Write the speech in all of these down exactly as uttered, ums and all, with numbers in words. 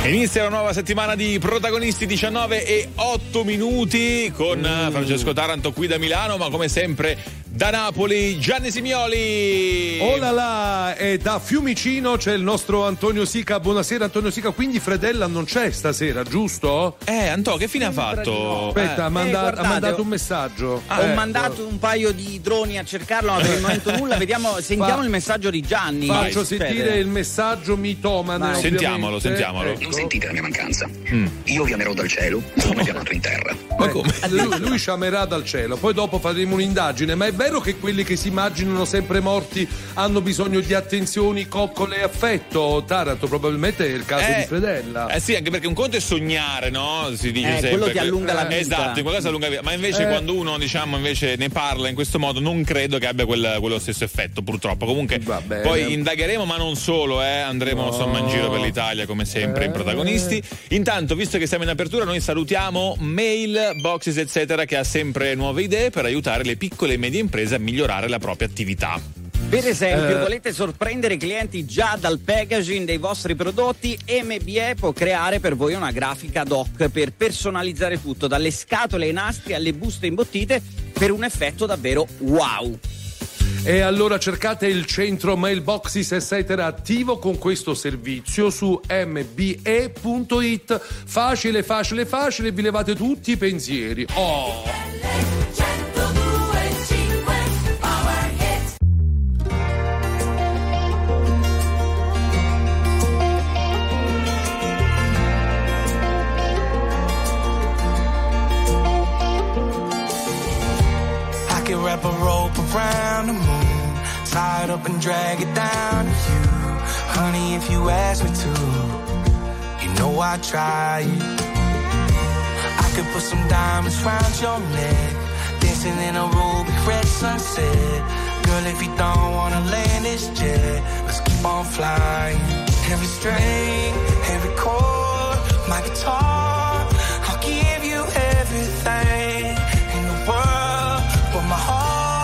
Inizia la nuova settimana di Protagonisti, diciannove e otto minuti con mm. Francesco Taranto qui da Milano, ma come sempre da Napoli Gianni Simioli. Oh là là, e da Fiumicino c'è il nostro Antonio Sica. Buonasera Antonio Sica, quindi Fredella non c'è stasera, giusto? Eh Anto, che fine ha fatto? Aspetta, eh. ha, manda- eh, guardate, ha mandato un messaggio. Ah, eh, ho mandato un paio di droni a cercarlo, ma per il momento nulla. Vediamo, sentiamo Fa- il messaggio di Gianni. Faccio Vai, sentire succede? il messaggio mitomane. Vai. Sentiamolo, sentiamolo. Ecco. Non sentite la mia mancanza. Mm. Io vi amerò dal cielo come vi ho amato in terra. Ma come? Lui, lui ci amerà dal cielo, poi dopo faremo un'indagine. Ma è vero che quelli che si immaginano sempre morti hanno bisogno di attenzioni, coccole e affetto? Taranto, probabilmente è il caso Eh, di Fredella. Eh sì, anche perché un conto è sognare, no? Si dice Eh, sempre. quello ti allunga la vita. Esatto, in qualcosa allunga la vita. Ma invece Eh. quando uno, diciamo, invece ne parla in questo modo, non credo che abbia quel- quello stesso effetto, purtroppo. Comunque Va bene. poi indagheremo, ma non solo, eh. Andremo No. insomma in giro per l'Italia, come sempre, in Eh. Protagonisti. Intanto, visto che siamo in apertura, noi salutiamo Mail, Boxes, eccetera, che ha sempre nuove idee per aiutare le piccole e medie imprese a migliorare la propria attività. Per esempio, Eh. volete sorprendere i clienti già dal packaging dei vostri prodotti? M B E può creare per voi una grafica ad hoc per personalizzare tutto, dalle scatole ai nastri alle buste imbottite, per un effetto davvero wow. E allora cercate il centro Mailboxes eccetera attivo con questo servizio su m b e punto i t. Facile, facile, facile, vi levate tutti i pensieri. Oh! Wrap a rope around the moon, tie it up and drag it down to you. Honey, if you ask me to, you know I try it. I could put some diamonds round your neck, dancing in a ruby red sunset. Girl, if you don't wanna land this jet, let's keep on flying. Every string, every chord, my guitar, I'll give you everything in the world but my heart.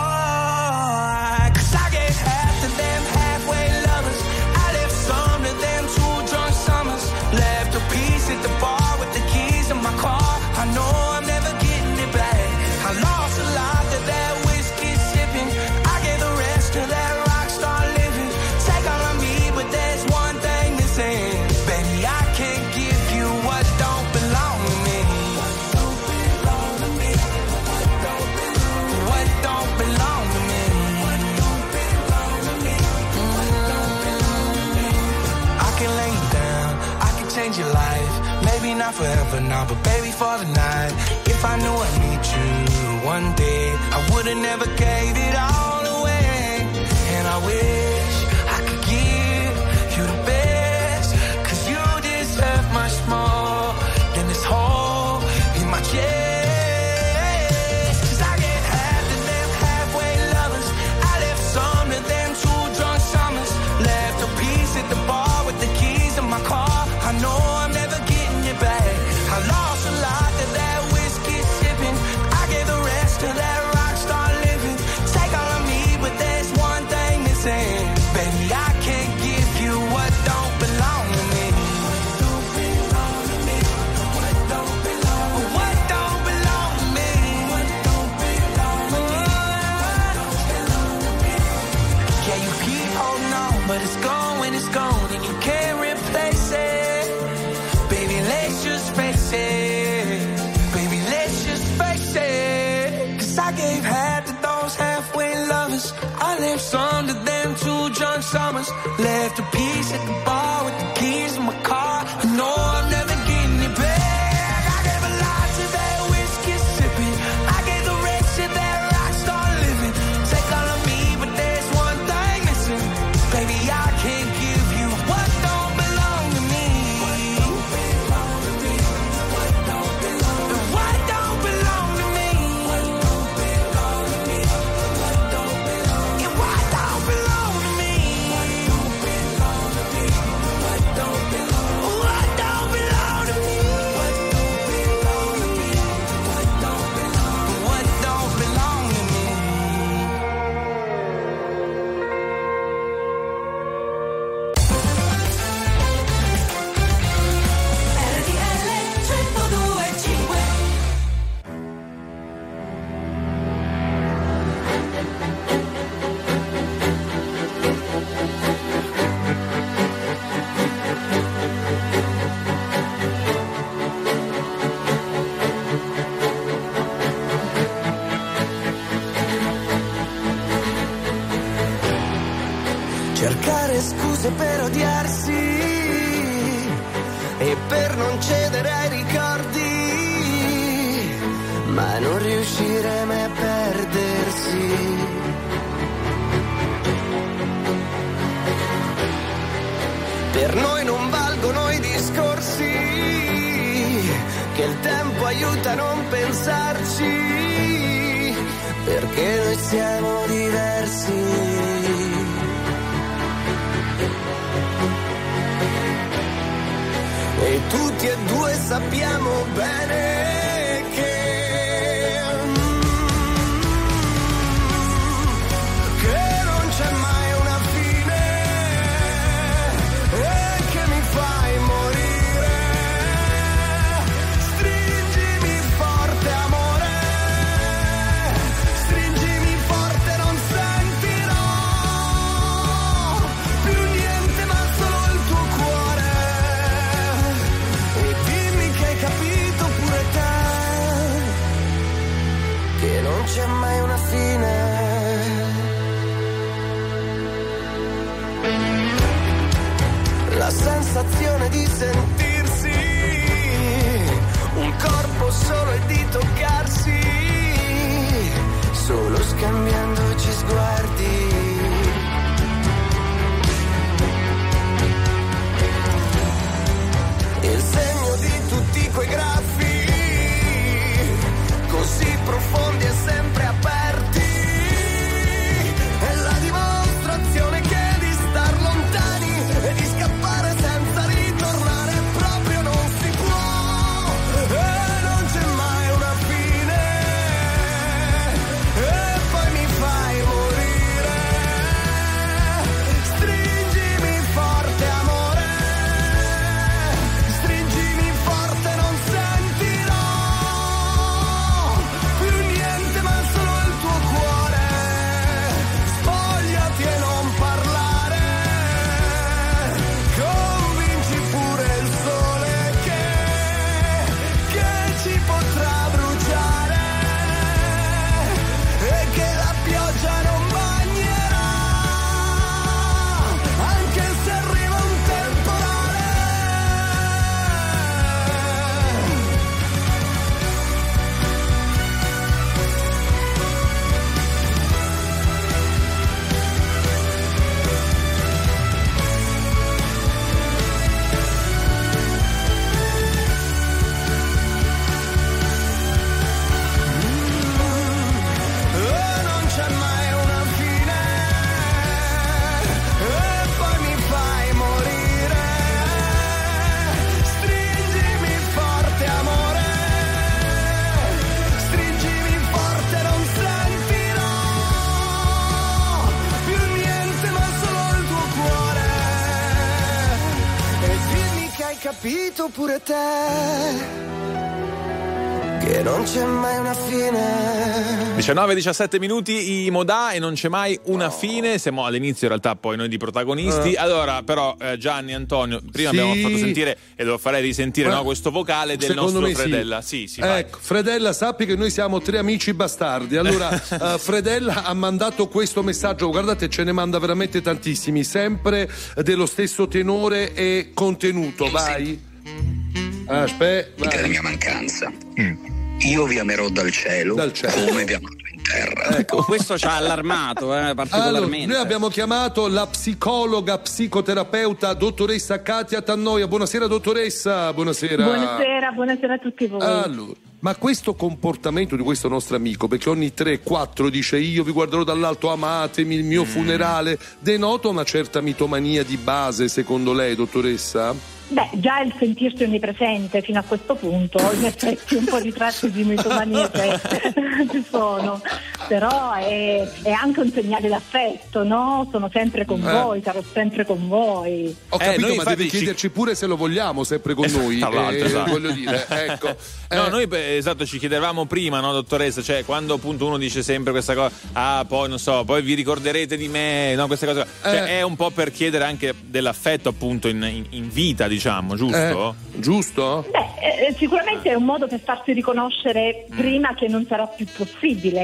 Cause I gave half to them halfway lovers, I left some to them two drunk summers, left a piece at the bar with the keys in my car. I know I'm never getting it back. I lost a lot to that whiskey sipping, I gave the rest to that rock star living. Take all of me, but there's one thing missing. Baby, I can't give you what don't belong to me. What don't belong to me. I can lay you down, I can change your life. Maybe not forever now, but baby for the night. If I knew I need you one day, I would've never gave it all away. And I wish I could give you the best, cause you deserve much more than this hole in my chest. At the bar with the keys in my car, I know I'm never getting it back. I lost a lot to that whiskey sipping, I gave the rest to that rock star living. Take all of me, but there's one thing missing. Baby, I can't give you what don't belong to me. What don't belong to me. What don't belong to me. What don't belong to me. What don't belong to me. Yeah, you keep holding on, but it's gone. It's gone and you can't replace it. Baby, let's just face it. Baby, let's just face it. Cause I gave half to those halfway lovers, I left some to them two drunk summers, left a piece at the bar with the keys in my car. I know I'm never getting it back. I gave a lot to that whiskey sipping, I gave the rest to that rock star living. Take all of me, but there's one thing missing. Baby, I can't give you what don't belong to me. What don't belong to me. What don't belong to me. What don't belong to me. What don't belong to me. What don't belong to me. What don't belong to me. What don't belong cercare scuse per odiarsi e per non cedere ai ricordi, ma non riuscire mai a perdersi. Per noi non valgono i discorsi che il tempo aiuta a non pensarci, perché noi siamo diversi. E tutti e due sappiamo bene che che non c'è mai una fine e che mi fai morire. Stringimi forte amore, stringimi forte, non sentirò più niente ma solo il tuo cuore. E dimmi che hai capito pure te che non c'è mai una fine. La sensazione di sentirsi un corpo solo e di toccarsi, solo scambiandoci sguardi. Il segno di tutti quei graffi così profondi e sempre aperti è la dimostrazione che di star lontani e di scappare senza ritornare proprio non si può. E non c'è mai una fine e poi mi fai morire. Stringimi forte amore, stringimi forte, non sentirò più niente ma solo il tuo cuore. Spogliati e non parlare, convinci pure il sole che, che ci potrà bruciare e che la pioggia non bagnerà, anche se arriva un temporale. E non c'è mai una fine e poi mi fai morire. Stringimi forte amore, stringimi forte, non sentirò più niente ma solo il tuo cuore. E dimmi che hai capito pure te che non c'è mai una fine. diciannove diciassette minuti i Modà e non c'è mai una fine. Siamo all'inizio in realtà poi noi di protagonisti. Eh. Allora però eh, Gianni, Antonio, prima Sì. abbiamo fatto sentire e lo farei risentire, Eh. no, questo vocale del Secondo nostro me sì. Fredella. Sì, sì, vai. Ecco, Fredella, sappi che noi siamo tre amici bastardi. Allora, eh, Fredella ha mandato questo messaggio. Guardate, ce ne manda veramente tantissimi, sempre dello stesso tenore e contenuto. Vai. Aspetta, Della vai. mia mancanza. Io vi amerò dal cielo, Dal cielo. come vi ho amato in terra. Ecco, questo ci ha allarmato eh, Allora, particolarmente. noi abbiamo chiamato la psicologa, psicoterapeuta, dottoressa Katia Tannoia. Buonasera dottoressa, buonasera. Buonasera, buonasera a tutti voi. Allora, ma questo comportamento di questo nostro amico, perché ogni tre quattro dice io vi guarderò dall'alto, amatemi, il mio funerale, denota una certa mitomania di base secondo lei, dottoressa? Beh, già il sentirsi onnipresente fino a questo punto, in effetti un po' di tratti di mitomania cioè, ci sono, però è, è anche un segnale d'affetto, no? Sono sempre con Eh. voi, sarò sempre con voi. Ho Eh, capito, noi ma infatti deve ci- chiederci pure se lo vogliamo sempre con noi. Tra l'altro, eh, esatto. Voglio dire, ecco. No, Eh, noi beh, esatto ci chiedevamo prima, no, dottoressa, cioè quando appunto uno dice sempre questa cosa, ah poi non so, poi vi ricorderete di me, no, queste cose, cioè Eh. è un po' per chiedere anche dell'affetto appunto in, in- in vita, diciamo, giusto? eh, giusto? Beh, eh, sicuramente è un modo per farsi riconoscere prima che non sarà più possibile, insomma,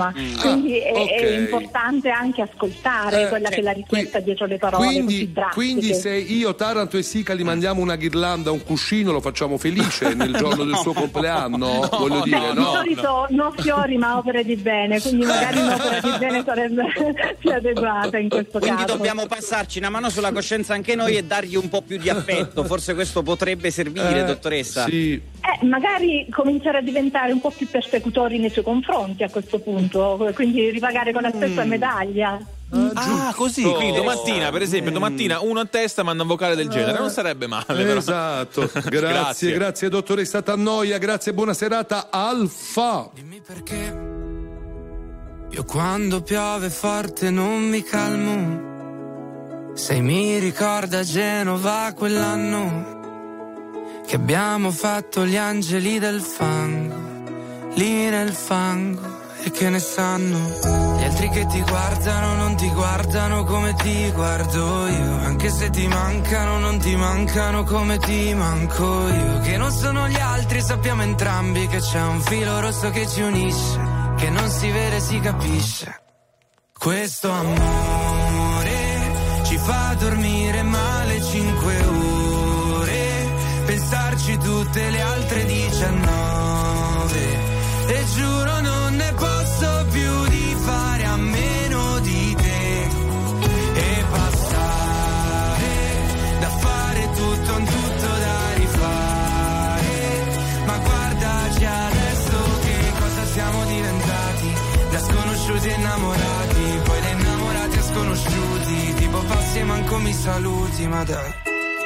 insomma. Mm. Quindi ah, è, okay. è importante anche ascoltare eh, quella che è la richiesta qui, dietro le parole quindi, così quindi se io, Taranto e Sica gli mandiamo una ghirlanda, un cuscino, lo facciamo felice nel giorno no. del suo compleanno? No, voglio dire, Beh, no. Di solito no fiori ma opere di bene, quindi magari un'opera di bene sarebbe più adeguata in questo quindi caso. Quindi dobbiamo passarci una mano sulla coscienza anche noi e dargli un po' più di affetto, forse questo potrebbe servire, eh, dottoressa. Sì. Eh, magari cominciare a diventare un po' più persecutori nei suoi confronti a questo punto, quindi ripagare con la stessa mm. medaglia. Ah, così, quindi domattina, per esempio, domattina uno a testa manda un vocale del genere, non sarebbe male, però. Esatto. Grazie, grazie, grazie dottoressa Tannoia, grazie, buona serata. Alfa. Dimmi perché io quando piove forte non mi calmo. Se mi ricorda Genova quell'anno che abbiamo fatto gli angeli del fango, lì nel fango. E che ne sanno gli altri che ti guardano, non ti guardano come ti guardo io. Anche se ti mancano, non ti mancano come ti manco io. Che non sono gli altri, sappiamo entrambi che c'è un filo rosso che ci unisce, che non si vede, si capisce. Questo amore ci fa dormire male cinque ore, pensarci tutte le altre diciannove. E giuro non ne posso più di fare a meno di te e passare da fare tutto in tutto da rifare. Ma guardaci adesso che cosa siamo diventati, da sconosciuti innamorati, poi da innamorati a sconosciuti, tipo passi e manco mi saluti, ma dai.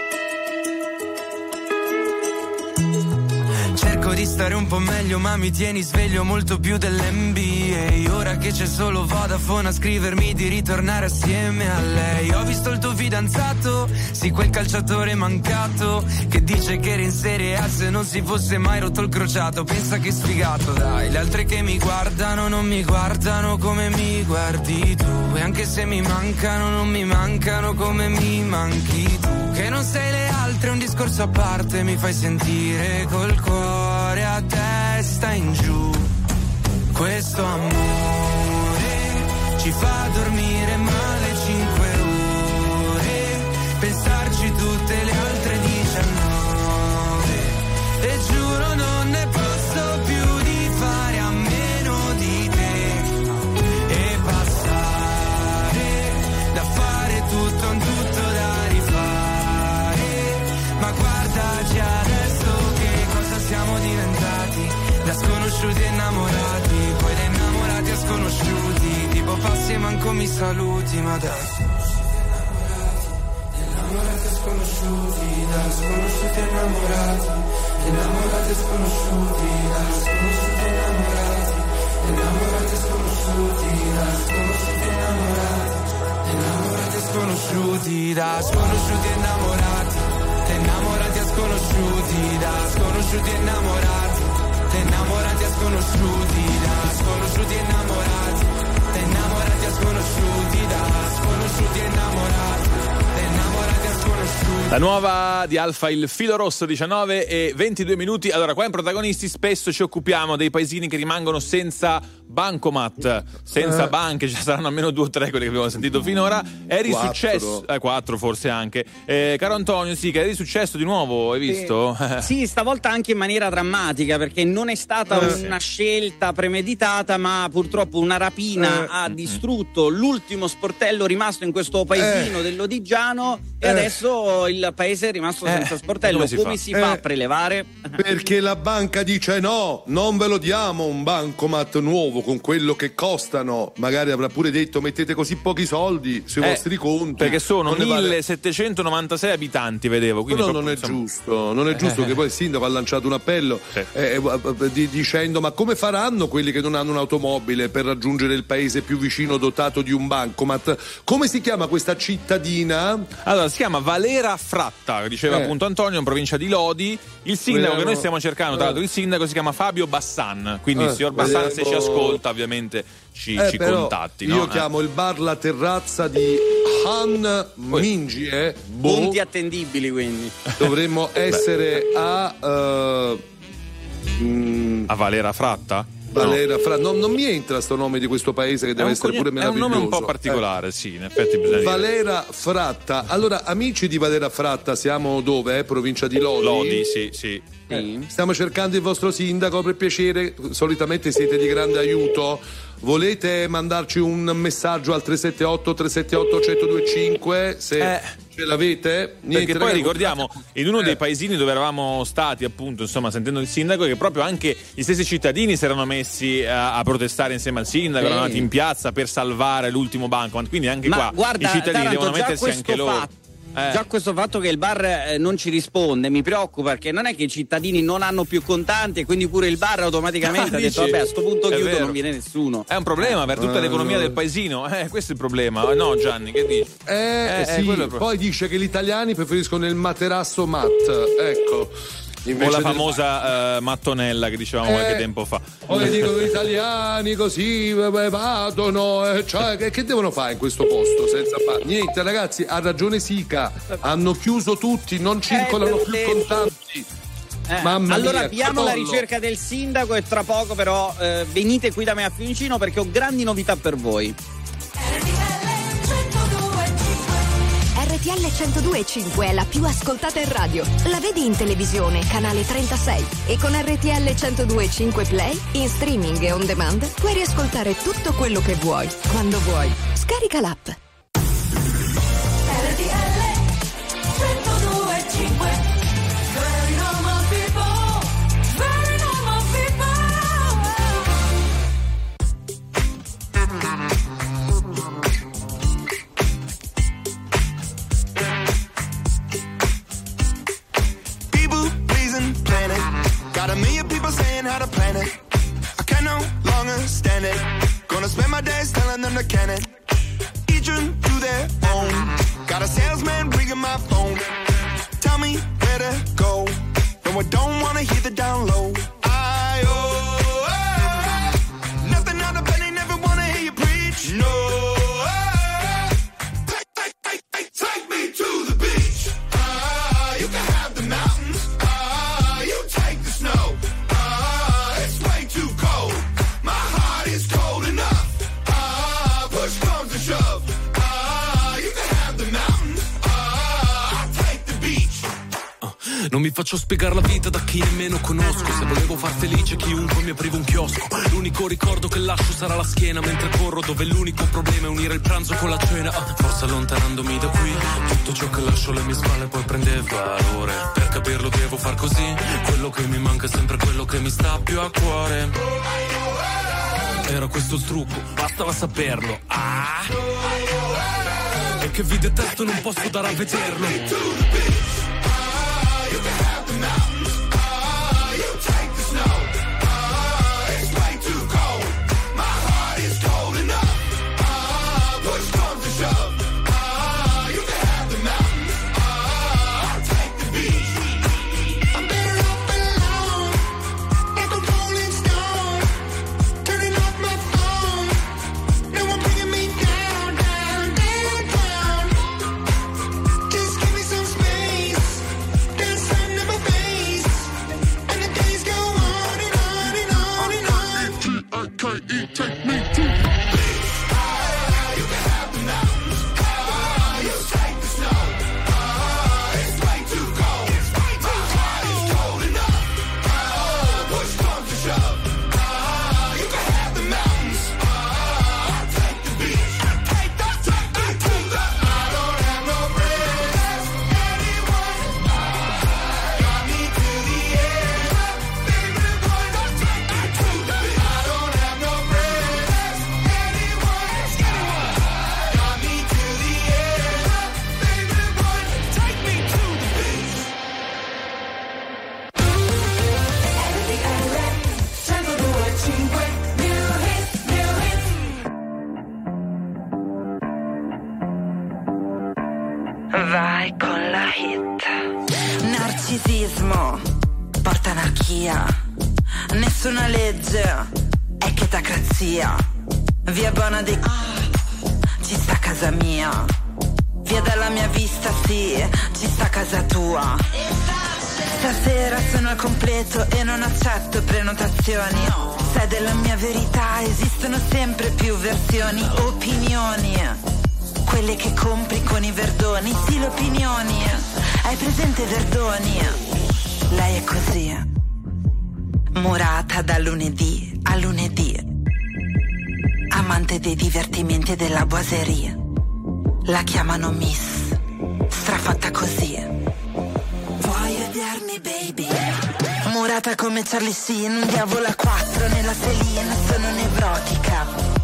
Cerco di stare un po' meglio ma mi tieni sveglio molto più dell'N B A. Ora che c'è solo Vodafone a scrivermi di ritornare assieme a lei. Ho visto il tuo fidanzato, sì quel calciatore mancato, che dice che era in Serie A se non si fosse mai rotto il crociato. Pensa che sfigato dai, le altre che mi guardano non mi guardano come mi guardi tu. E anche se mi mancano non mi mancano come mi manchi tu. Che non sei le altre, un discorso a parte, mi fai sentire col cuore a testa in giù. Questo amore ci fa dormire male cinque ore, pensarci tutte le altre diciannove. E giuro non ne posso più di fare a meno di te e passare da fare tutto in tutto da rifare. Ma guardaci adesso che cosa siamo diventati, da sconosciuti innamorati, poi da innamorati a sconosciuti, tipo passi e manco mi saluti, ma dai. Innamorati e sconosciuti, da sconosciuti innamorati, innamorati e sconosciuti, da sconosciuti innamorati, innamorati e sconosciuti, da sconosciuti innamorati, innamorati e sconosciuti, da sconosciuti innamorati, innamorati e sconosciuti, da sconosciuti innamorati, innamorati e sconosciuti, da sconosciuti innamorati, innamorati e sconosciuti, da sconosciuti innamorati, innamorati e sconosciuti. La nuova di Alfa, il filo rosso, diciannove e ventidue minuti. Allora, qua in Protagonisti spesso ci occupiamo dei paesini che rimangono senza bancomat, senza eh. banche, ci saranno almeno due o tre quelli che abbiamo sentito finora. È risuccesso, eh, quattro forse anche. Eh, caro Antonio, sì, che è risuccesso di nuovo, hai visto? Eh, sì, stavolta anche in maniera drammatica, perché non è stata eh. una scelta premeditata, ma purtroppo una rapina eh. ha distrutto l'ultimo sportello rimasto in questo paesino eh. dell'Odigiano e eh. adesso il paese è rimasto eh. senza sportello. Come si Come fa, si fa eh. a prelevare? Perché la banca dice no, non ve lo diamo un bancomat nuovo con quello che costano. Magari avrà pure detto mettete così pochi soldi sui eh, vostri conti, perché sono millesettecentonovantasei abitanti, vedevo, quindi no, non è insomma... giusto non è giusto eh. che poi il sindaco ha lanciato un appello sì. eh, di, dicendo ma come faranno quelli che non hanno un'automobile per raggiungere il paese più vicino dotato di un bancomat. Come si chiama questa cittadina? Allora, si chiama Valera Fratta, diceva eh. appunto Antonio, in provincia di Lodi. Il sindaco vediamo. che noi stiamo cercando, tra l'altro il sindaco si chiama Fabio Bassan, quindi eh, il signor Bassan vediamo. se ci ascolta ovviamente ci, eh, ci contatti. Io no? chiamo eh. il bar La Terrazza di Han Mingi, eh? boh. Punti attendibili, quindi dovremmo essere a uh, mm, a Valera Fratta? Valera Fratta, non, non mi entra sto nome di questo paese che deve essere pure meraviglioso. È un nome un po' particolare, eh. sì, in effetti bisogna Valera dire. Fratta. Allora, amici di Valera Fratta, siamo dove? Provincia di Lodi? Lodi, sì, sì. Eh, stiamo cercando il vostro sindaco, per piacere, solitamente siete di grande aiuto. Volete mandarci un messaggio al tre sette otto tre sette otto uno zero due cinque se eh. ce l'avete? Niente, perché poi ricordiamo in uno eh. dei paesini dove eravamo stati, appunto, insomma, sentendo il sindaco, che proprio anche gli stessi cittadini si erano messi a, a protestare insieme al sindaco, erano andati in piazza per salvare l'ultimo banco, quindi anche Ma qua guarda, i cittadini Taranto, devono mettersi anche loro. Fatto. Eh. Già questo fatto che il bar eh, non ci risponde mi preoccupa, perché non è che i cittadini non hanno più contanti e quindi pure il bar automaticamente ah, ha detto vabbè, a sto punto chiudo, vero. Non viene nessuno. È un problema per tutta uh, l'economia del paesino, eh, questo è il problema. No, Gianni, che dici? Eh, eh sì, eh, poi dice che gli italiani preferiscono il materasso mat, ecco. O la famosa uh, mattonella che dicevamo eh, qualche tempo fa. O le dicono gli italiani così vadono, eh, cioè, che, che devono fare in questo posto senza fare niente, ragazzi. Ha ragione Sica, hanno chiuso tutti, non circolano eh, più contanti. Eh, Mamma allora mia, abbiamo la ricerca del sindaco e tra poco però eh, venite qui da me a Fiumicino perché ho grandi novità per voi. R T L centodue e cinque è la più ascoltata in radio. La vedi in televisione, canale trentasei. E con R T L centodue e cinque Play, in streaming e on demand, puoi riascoltare tutto quello che vuoi, quando vuoi. Scarica l'app. Got a million people saying how to plan it. I can no longer stand it. Gonna spend my days telling them to can it. Each room to their own. Got a salesman ringing my phone. Tell me where to go. No, I don't wanna hear the down low. I oh, oh, nothing out of bed, they never wanna hear you preach. No, oh, take, take, take, take, take me to the beach. Ah, you can have the mountains. Snow, ah, it's way too cold. My heart is cold enough. Ah, push comes to shove. Ah, you can have the mountains. Ah, I'll take the beach. Uh, non mi faccio spiegare la vita da chi nemmeno conosco. Se volevo far felice chiunque mi aprivo un chiosco. L'unico ricordo che lascio sarà la schiena mentre corro, dove l'unico problema è unire il pranzo con la cena. Uh, forse allontanandomi da qui, tutto ciò che lascio alle mie spalle poi prende valore. Per capirlo devo far così. Quello che mi manca è sempre quello che mi sta più a cuore. Era questo il trucco, bastava saperlo. Ah! E che vi detesto non posso dare a vederlo. Take me to the beach. Ah, you can have the mountains. Ah, you take the snow. Ah, it's way too cold. It's way too My heart is cold enough. Ah, push comes to shove. Ah, you can have the mountains. Ah, I'll take the beach. Take the, take me to the. I don't have no friends. Anyone. Ah, got me to the end. Baby boy, don't take me to the beach. I don't have no friends. Vai con la hit. Narcisismo porta anarchia. Nessuna legge è chetacrazia. Via Bonadi, ci sta casa mia. Via dalla mia vista, sì, ci sta casa tua. Stasera sono al completo e non accetto prenotazioni. Sai della mia verità, esistono sempre più versioni, opinioni, quelle che compri con i verdoni, sì, le opinioni. Hai presente Verdoni? Lei è così, murata da lunedì a lunedì, amante dei divertimenti e della boiserie. La chiamano Miss, strafatta così. Vuoi vedermi, baby? Murata come Charlie Sheen, un diavolo a quattro nella Celine. Sono nevrotica,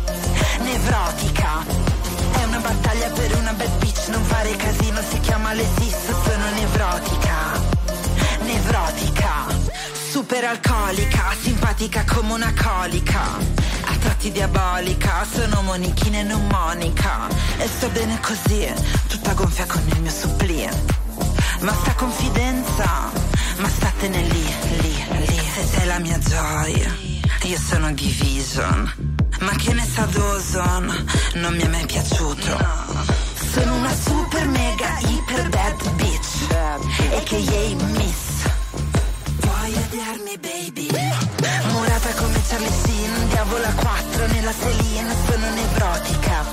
nevrotica. È una battaglia per una bad bitch, non fare casino, si chiama le sis. Sono nevrotica, nevrotica. Super alcolica, simpatica come una colica, a tratti diabolica. Sono Monichina e non Monica, e sto bene così, tutta gonfia con il mio supplì. Ma sta confidenza, ma statene lì, lì, lì. Se sei la mia gioia, io sono Division. Ma che ne sa Dawson, non mi è mai piaciuto. Sono una super mega iper bad bitch, a k a. Miss. Vuoi vedermi, baby? Murata come Charlie Sheen, diavolo a quattro nella Celine. Sono nevrotica,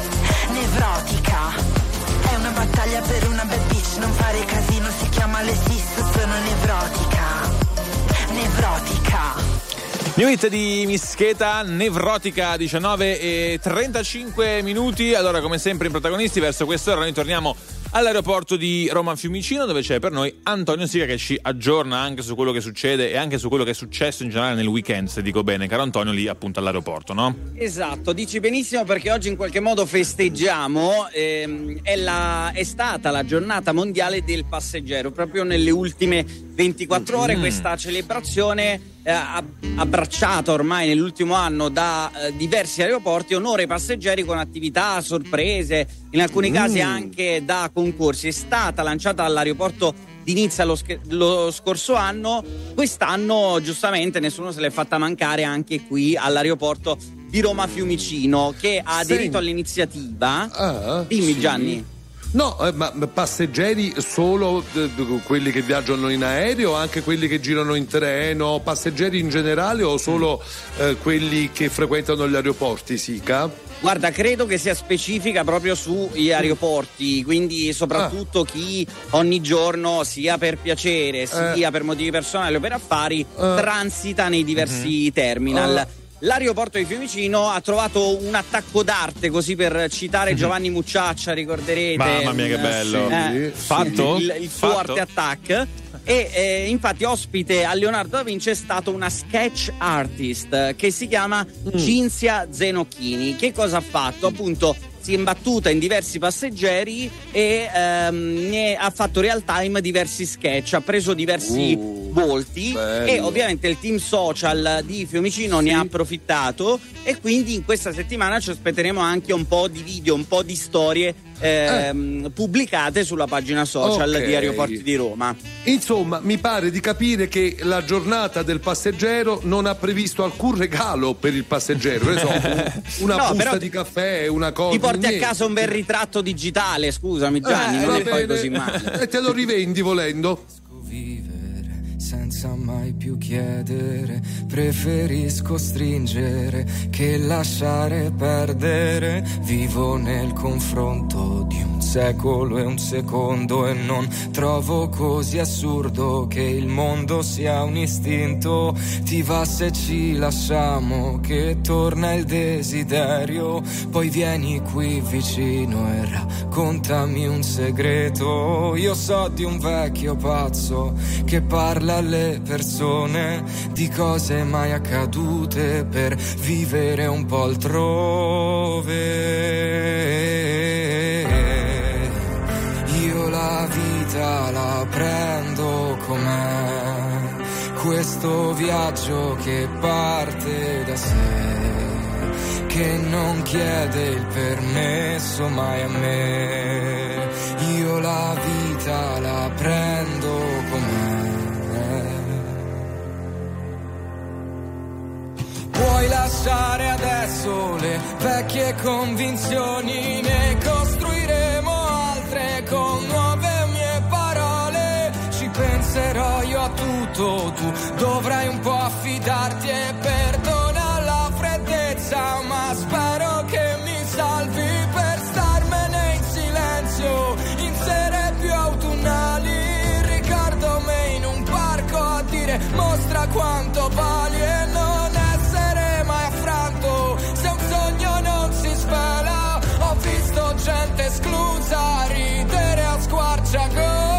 nevrotica. È una battaglia per una bad bitch, non fare casino, si chiama le sis. Sono nevrotica, nevrotica. New hit di Mischeta, nevrotica, diciannove e trentacinque minuti. Allora, come sempre in protagonisti, verso quest'ora noi torniamo all'aeroporto di Roma Fiumicino, dove c'è per noi Antonio Sica che ci aggiorna anche su quello che succede e anche su quello che è successo in generale nel weekend, se dico bene, caro Antonio, lì appunto all'aeroporto, no? Esatto, dici benissimo, perché oggi in qualche modo festeggiamo, ehm, è, la, è stata la giornata mondiale del passeggero. Proprio nelle ultime ventiquattro ore mm. questa celebrazione eh, ha abbracciato ormai nell'ultimo anno da eh, diversi aeroporti, onora i passeggeri con attività, sorprese, in alcuni mm. casi anche da concorsi. È stata lanciata dall'aeroporto di Nizza lo, sch- lo scorso anno. Quest'anno giustamente nessuno se l'è fatta mancare anche qui all'aeroporto di Roma Fiumicino, che ha aderito sì. all'iniziativa. Ah, Dimmi sì. Gianni. No, eh, ma passeggeri solo eh, quelli che viaggiano in aereo, anche quelli che girano in treno, passeggeri in generale o solo eh, quelli che frequentano gli aeroporti, Sica? Guarda, credo che sia specifica proprio sugli aeroporti, quindi soprattutto ah. chi ogni giorno, sia per piacere, sia eh. per motivi personali o per affari, eh. transita nei diversi uh-huh. terminal. Uh. L'aeroporto di Fiumicino ha trovato un attacco d'arte, così per citare Giovanni Mucciaccia, ricorderete. Mamma mia, che bello. Eh, Fatto? Il, il suo Art Attack. E eh, infatti ospite a Leonardo da Vinci è stato una sketch artist che si chiama mm. Cinzia Zenocchini. Che cosa ha fatto? Appunto si è imbattuta in diversi passeggeri e ehm, ne ha fatto real time diversi sketch, ha preso diversi uh, volti bello. E ovviamente il team social di Fiumicino sì. ne ha approfittato, e quindi in questa settimana ci aspetteremo anche un po' di video, un po' di storie ehm, eh. pubblicate sulla pagina social okay. di Aeroporti di Roma. Insomma, mi pare di capire che la giornata del passeggero non ha previsto alcun regalo per il passeggero, so, una no, busta di caffè, una cosa. Ti porti niente. a casa un bel ritratto digitale, scusami Gianni, eh, non è poi così male. E te lo rivendi volendo. Senza mai più chiedere, preferisco stringere che lasciare perdere. Vivo nel confronto di un secolo e un secondo e non trovo così assurdo che il mondo sia un istinto. Ti va se ci lasciamo, che torna il desiderio. Poi vieni qui vicino e raccontami un segreto. Io so di un vecchio pazzo che parla alle persone di cose mai accadute per vivere un po' altrove. Io la vita la prendo com'è, questo viaggio che parte da sé, che non chiede il permesso mai a me. Io la vita la prendo com'è. Puoi lasciare adesso le vecchie convinzioni, ne costruiremo altre con nuove mie parole. Ci penserò io a tutto, tu dovrai un po' affidarti e perdonare. presa, ma spero che mi salvi per starmene in silenzio, in sere più autunnali. Ricordo me in un parco a dire mostra quanto vali e non essere mai affranto. Se un sogno non si svela, ho visto gente esclusa ridere a squarciagola.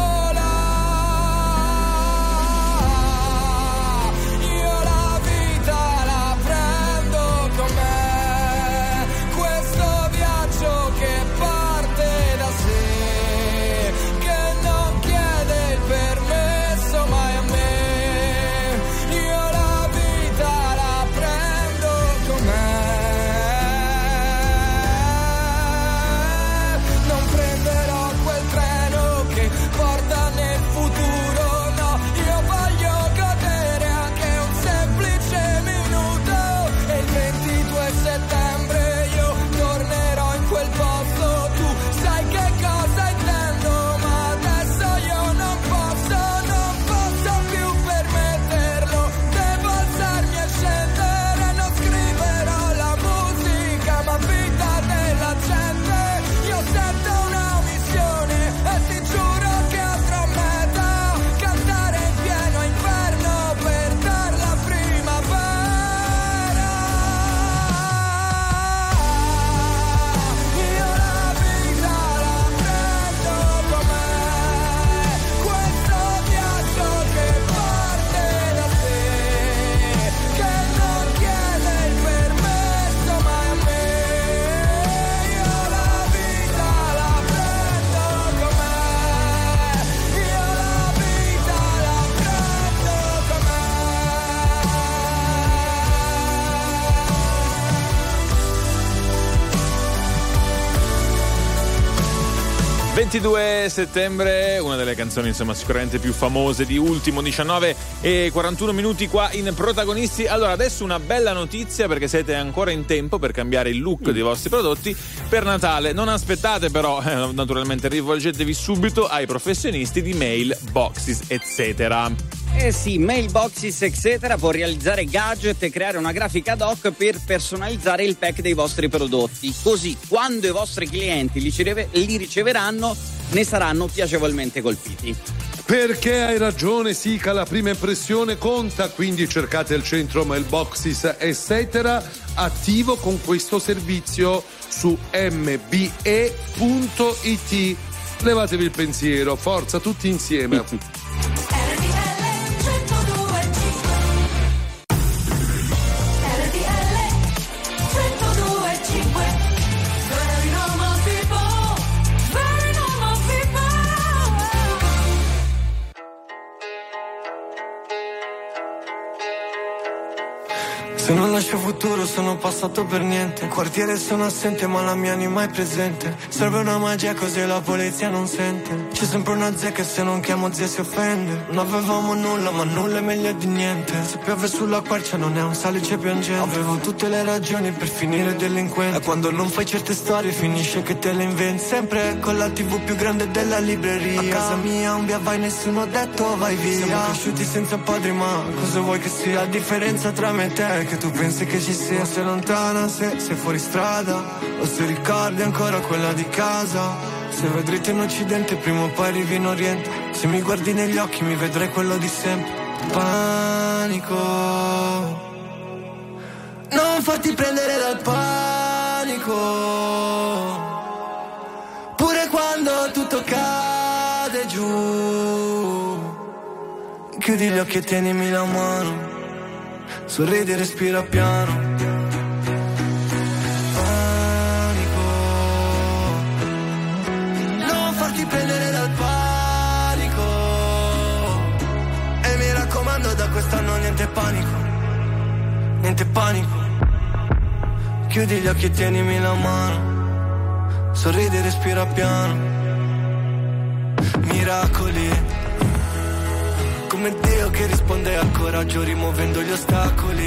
ventidue settembre, una delle canzoni insomma sicuramente più famose di Ultimo, diciannove e quarantuno minuti qua in Protagonisti. Allora adesso una bella notizia, perché siete ancora in tempo per cambiare il look mm. dei vostri prodotti per Natale. Non aspettate però, eh, naturalmente rivolgetevi subito ai professionisti di Mail, Boxes eccetera. Eh sì, Mailboxes eccetera può realizzare gadget e creare una grafica ad hoc per personalizzare il pack dei vostri prodotti. Così quando i vostri clienti li, riceve- li riceveranno ne saranno piacevolmente colpiti. Perché hai ragione Sica, la prima impressione conta, quindi cercate il centro Mailboxes eccetera attivo con questo servizio su m b e punto i t. Levatevi il pensiero, forza tutti insieme. Se non lascio futuro sono passato per niente. Quartiere sono assente ma la mia anima è presente. Serve una magia così la polizia non sente. C'è sempre una zia che se non chiamo zia si offende. Non avevamo nulla ma nulla è meglio di niente. Se piove sulla quercia non è un salice piangente. Avevo tutte le ragioni per finire delinquente. E quando non fai certe storie finisce che te le inventi. Sempre con la tivù più grande della libreria. A casa mia un via vai nessuno ha detto vai via. Siamo cresciuti senza padri ma cosa vuoi che sia? La differenza tra me e te che tu pensi che ci sia. Se lontana, se sei fuori strada, o se ricordi ancora quella di casa. Se vai dritto in occidente prima o poi arrivi in oriente. Se mi guardi negli occhi mi vedrai quello di sempre. Panico, non farti prendere dal panico. Pure quando tutto cade giù, chiudi gli occhi e tienimi la mano. Sorridi e respira piano. Panico, non farti prendere dal panico. E mi raccomando da quest'anno niente panico. Niente panico. Chiudi gli occhi e tienimi la mano. Sorridi e respira piano. Miracoli, come Dio che risponde al coraggio rimuovendo gli ostacoli.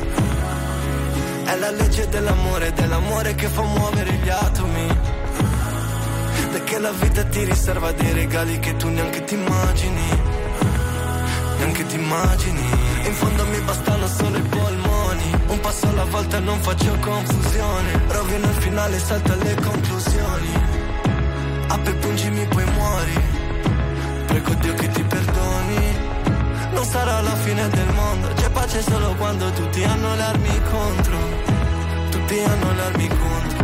È la legge dell'amore, dell'amore che fa muovere gli atomi. Perché la vita ti riserva dei regali che tu neanche ti immagini. Neanche ti immagini. In fondo mi bastano solo i polmoni, un passo alla volta, non faccio confusione. Rovino il finale, salto alle conclusioni. Apri, pungimi, poi muori. Prego Dio che ti perdoni. Non sarà la fine del mondo, c'è pace solo quando tutti hanno le armi contro. Tutti hanno le armi contro.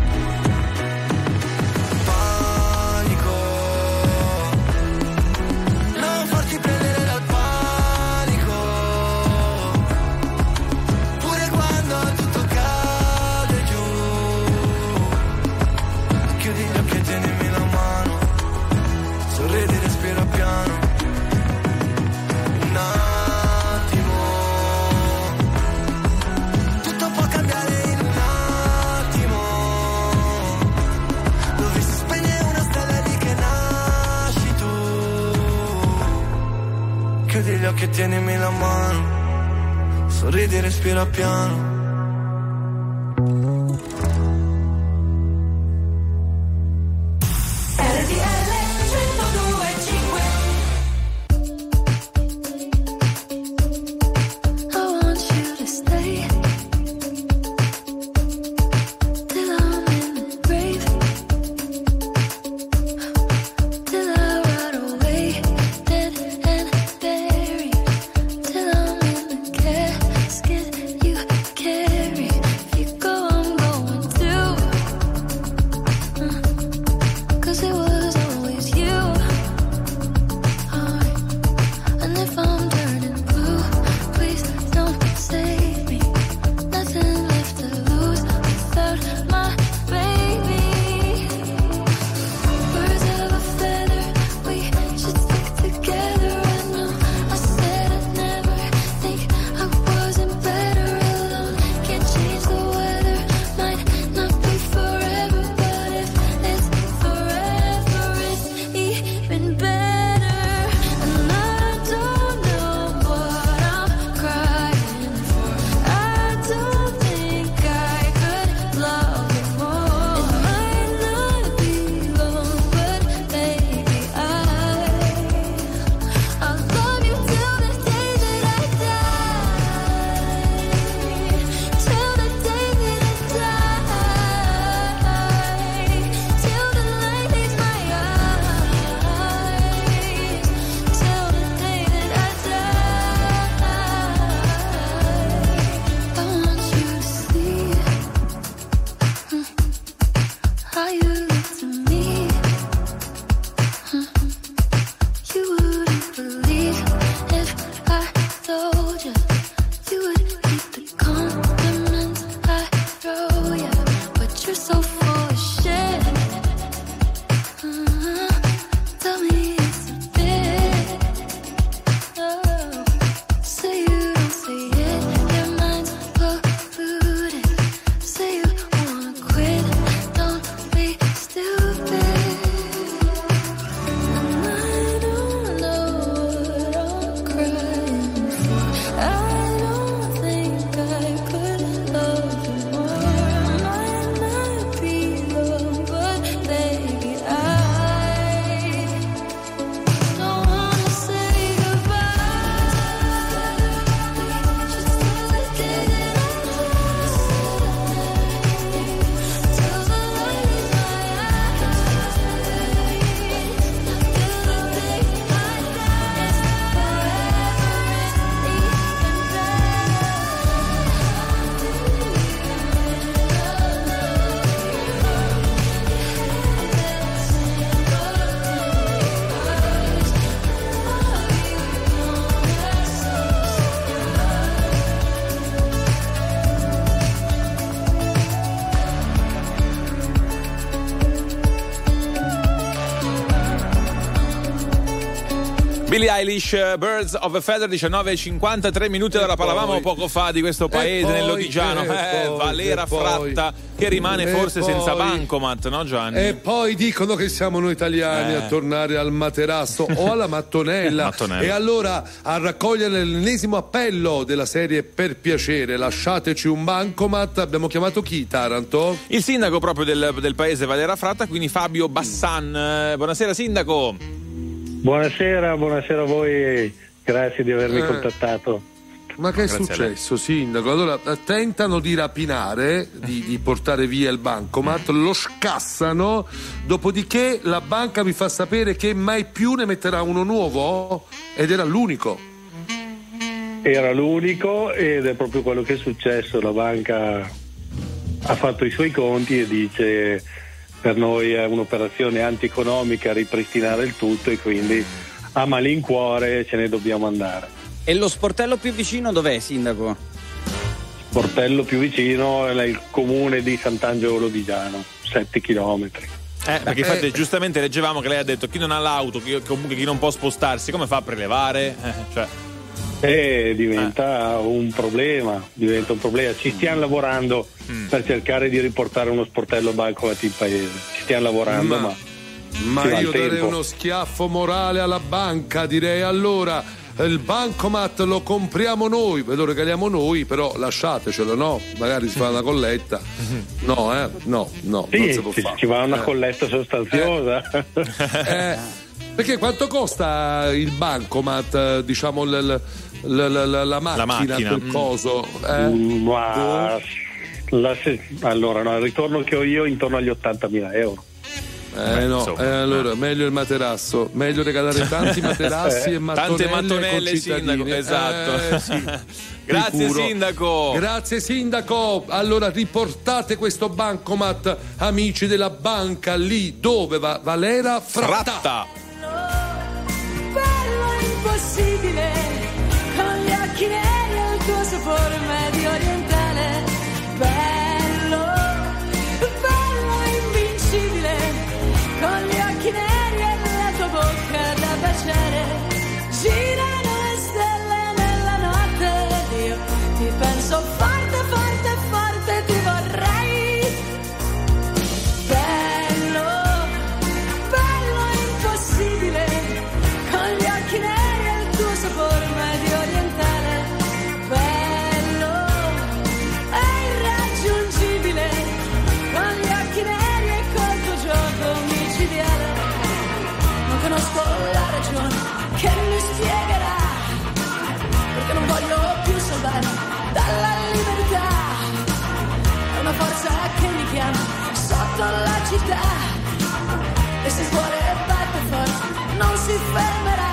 Panico, non farti prendere dal panico. Pure quando tutto cade giù. Chiudi gli occhi e tienimi la mano. Sorridi, respira piano. Un attimo, tutto può cambiare in un attimo. Dove si spegne una stella lì che nasci tu. Chiudi gli occhi e tienimi la mano. Sorridi, respira piano. Billie Eilish, Birds of a Feather, diciannove e cinquantatré minuti. Allora parlavamo poi, poco fa di questo paese poi, nell'Odigiano, eh, poi, Valera poi, Fratta, che rimane forse poi, senza bancomat, no Gianni? E poi dicono che siamo noi italiani eh. a tornare al materasso o alla mattonella. Mattonella. E allora, a raccogliere l'ennesimo appello della serie Per piacere, lasciateci un bancomat, abbiamo chiamato chi, Taranto? Il sindaco proprio del, del paese Valera Fratta, quindi Fabio Bassan. Eh, buonasera sindaco. Buonasera, buonasera a voi, grazie di avermi Eh. contattato. Ma che è Grazie successo, sindaco? Allora tentano di rapinare, di, di portare via il bancomat, lo scassano, dopodiché la banca mi fa sapere che mai più ne metterà uno nuovo, ed era l'unico. Era l'unico ed è proprio quello che è successo. La banca ha fatto i suoi conti e dice: per noi è un'operazione antieconomica ripristinare il tutto e quindi a malincuore ce ne dobbiamo andare. E lo sportello più vicino dov'è, sindaco? Sportello più vicino è nel comune di Sant'Angelo di Giano, sette chilometri. Eh, perché infatti eh, giustamente leggevamo che lei ha detto chi non ha l'auto, chi, comunque chi non può spostarsi, come fa a prelevare? Eh, cioè. Eh, diventa eh. un problema, diventa un problema. Ci stiamo lavorando mm. per cercare di riportare uno sportello bancomat in paese. Ci stiamo lavorando, ma... Ma, ma io darei uno schiaffo morale alla banca, direi allora... Il bancomat lo compriamo noi, ve lo regaliamo noi, però lasciatecelo, no? Magari si fa una colletta. No, eh? No, no, sì, non si può ci, fare. Ci va una eh. colletta sostanziosa. Eh. eh, perché quanto costa il bancomat, diciamo, l, l, l, l, la, la macchina, la macchina. quel coso? Eh? Mm, ma la, allora, no, il ritorno che ho io è intorno agli ottantamila euro. Eh Beh, no, insomma, eh, allora meglio il materasso, meglio regalare tanti materassi eh, e mattonelle, tante mattonelle, sindaco, esatto. Eh, sì, grazie sicuro. sindaco. Grazie sindaco. Allora riportate questo bancomat, amici della banca, lì dove va Valera Fratta. Fratta. Bello impossibile, con gli occhi neri e il tuo sapore medio orientale. Bello, bello invincibile, con gli occhi neri e la tua bocca da baciare. Girano le stelle nella notte, io ti penso forte, forte, forte, ti vorrei. Bello, bello impossibile, con gli occhi neri e il tuo sapore medio orientale. Bello e irraggiungibile, con gli occhi neri e col tuo gioco micidiale. Non conosco la ragione che mi spiegherà perché non voglio più salvarmi dalla libertà. È una forza che mi chiama sotto la città e se vuole batte forte non si fermerà.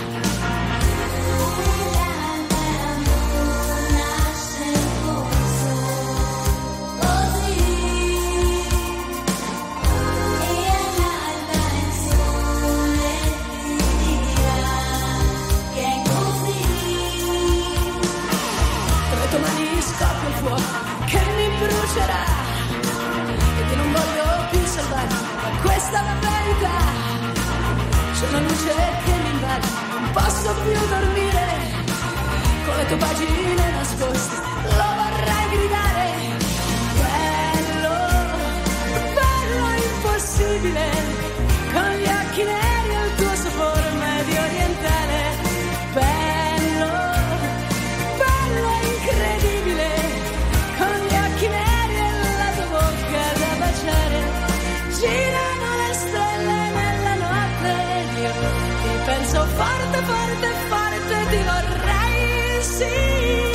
Domani scoppia il fuoco che mi brucerà e che non voglio più salvarmi da questa verità. C'è una luce che mi invade, non posso più dormire, con le tue pagine nascoste lo vorrei gridare. Bello, bello impossibile, con gli occhi neri e il tuo sapore medio orientale. Bello, incredibile, con gli occhi neri e la tua bocca da baciare. Girano le stelle nella notte, io ti penso forte, forte, forte, ti vorrei, sì.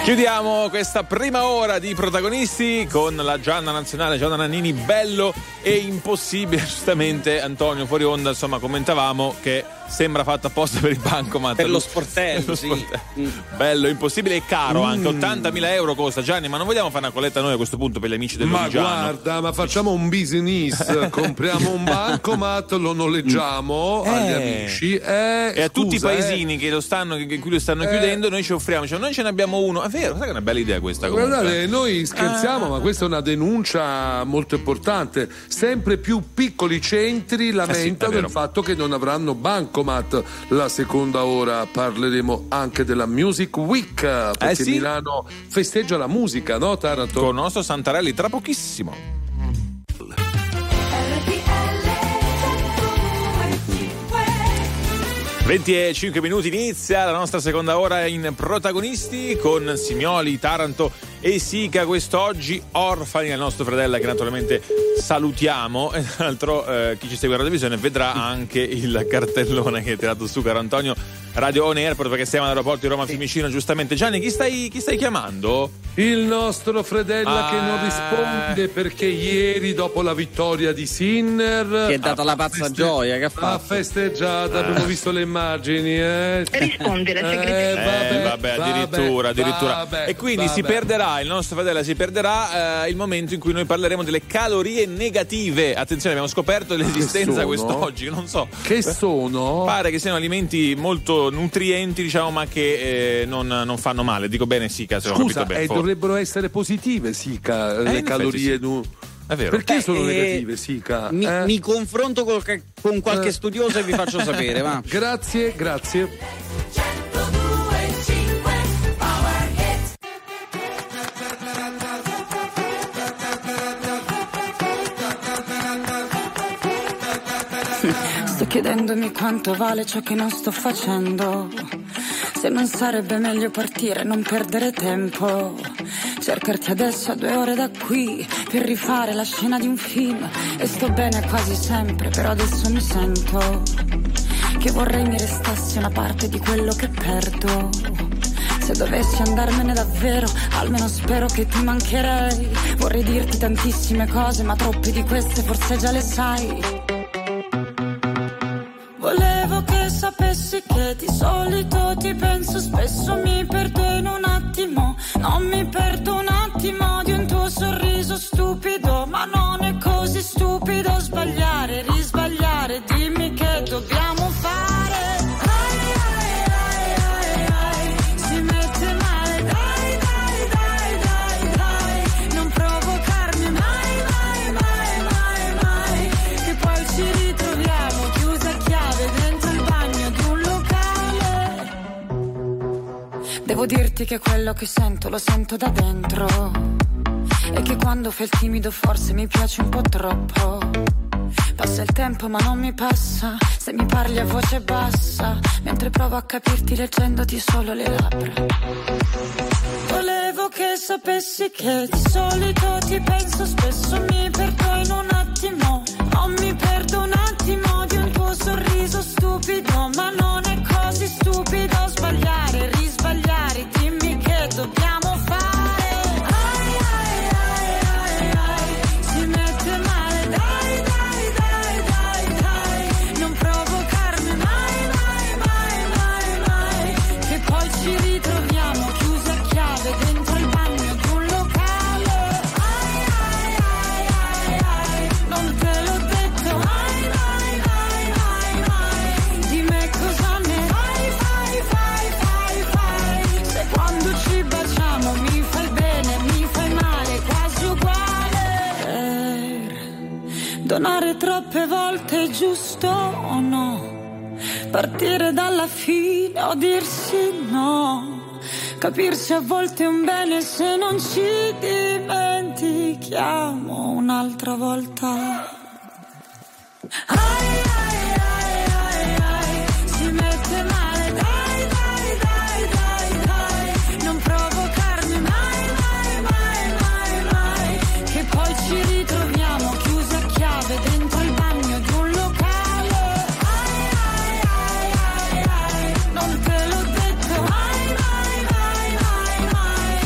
Chiudiamo questa prima ora di protagonisti con la Gianna nazionale, Gianna Nannini, bello e impossibile. Giustamente Antonio fuori onda, insomma, commentavamo che sembra fatto apposta per il bancomat. Per lo sportello, sì. Mm. Bello, impossibile e caro, mm. anche ottantamila euro costa. Gianni, ma non vogliamo fare una colletta noi a questo punto per gli amici del Ma Lodigiano? guarda, ma facciamo un business, compriamo un bancomat, lo noleggiamo eh. agli amici eh, e a scusa, tutti i paesini eh. che lo stanno, che qui lo stanno Eh. chiudendo, noi ci offriamo, cioè, noi ce ne abbiamo uno. È vero, sai che è una bella idea questa comunque. Guardate, noi scherziamo, Ah. ma questa è una denuncia molto importante. Sempre più piccoli centri lamentano è vero. il fatto che non avranno bancomat. La seconda ora parleremo anche della Music Week, perché Eh sì. Milano festeggia la musica, no Taranto? Con il nostro Santarelli tra pochissimo. venticinque minuti, inizia la nostra seconda ora in protagonisti con Simioli, Taranto e Sica quest'oggi, orfani del nostro Fredella che naturalmente salutiamo, e tra l'altro eh, chi ci segue alla televisione vedrà anche il cartellone che hai tirato su, caro Antonio, Radio On Air, perché siamo all'aeroporto di Roma Fiumicino. Giustamente, Gianni, chi stai, chi stai chiamando? Il nostro Fredella Ah. che non risponde perché ieri, dopo la vittoria di Sinner, Che è data ha la pazza feste- gioia, che ha ha fatto? festeggiato, abbiamo visto le immagini. Eh. Rispondere, Eh, segreto. vabbè, Eh, vabbè, addirittura, vabbè, addirittura. vabbè, e quindi si vabbè. perderà, il nostro Fredella si perderà eh, il momento in cui noi parleremo delle calorie negative. Attenzione, abbiamo scoperto l'esistenza sono? quest'oggi, non so. Che sono? Pare che siano alimenti molto nutrienti, diciamo, ma che eh, non, non fanno male. Dico bene, Sica, se ho Scusa, capito bene. eh, forse. dovrebbero essere positive, Sica, in le effetti calorie. sì. nu- È vero. Perché Beh, sono eh, negative, Sica? Mi, Eh? mi confronto col- con qualche Eh. studioso e vi faccio sapere, va. Grazie, grazie. Sto chiedendomi quanto vale ciò che non sto facendo. Se non sarebbe meglio partire e non perdere tempo. Cercarti adesso a due ore da qui per rifare la scena di un film. E sto bene quasi sempre, però adesso mi sento che vorrei mi restasse una parte di quello che perdo. Se dovessi andarmene davvero, almeno spero che ti mancherei. Vorrei dirti tantissime cose, ma troppe di queste forse già le sai. Volevo che sapessi che di solito ti penso spesso, mi perdo in un attimo, non mi perdo un attimo di un tuo sorriso stupido, ma non è così stupido sbagliare, risbagliare, dimmi che dobbiamo fare. Ai, ai, ai, ai, ai, si mette male, dai, dai, dai, dai, dai, non provocarmi mai, mai, mai, mai, mai, che poi ci ritroviamo chiusa a chiave dentro il bagno di un locale. Devo dirti che quello che sento lo sento da dentro, e che quando fai il timido forse mi piaci un po' troppo. Passa il tempo ma non mi passa se mi parli a voce bassa, mentre provo a capirti leggendoti solo le labbra. Volevo che sapessi che di solito ti penso spesso, mi perdo in un attimo, non mi perdo un attimo di un tuo sorriso stupido, ma non è così stupido sbagliare, risbagliare, dimmi che dobbiamo fare. Ai, ai, ai, ai, ai, si mette male, dai, dai, dai, dai, dai, non provocarmi mai, mai, mai, mai, mai, che poi ci ritroviamo chiusi a chiave dentro il bagno di un locale. Ai, ai, ai, ai, ai, non te l'ho detto, ai, ai, ai, ai, ai, di me cosa ne fai, fai, fai, fai, fai, se quando ci baciamo mi fai bene, mi fai male, quasi uguale. Donare troppe volte è giusto o no? Partire dalla fine o dirsi no? Capirsi a volte è un bene se non ci dimentichiamo un'altra volta. Ai, ai, ai, ai, ai, si mette male, dai, dai, dai, dai, dai, non provocarmi mai, mai, mai, mai, mai, che poi ci ritroviamo chiusi a chiave dentro il bagno di un locale. Ai, ai, ai, ai, ai, non te l'ho detto, mai, mai, mai, mai, mai,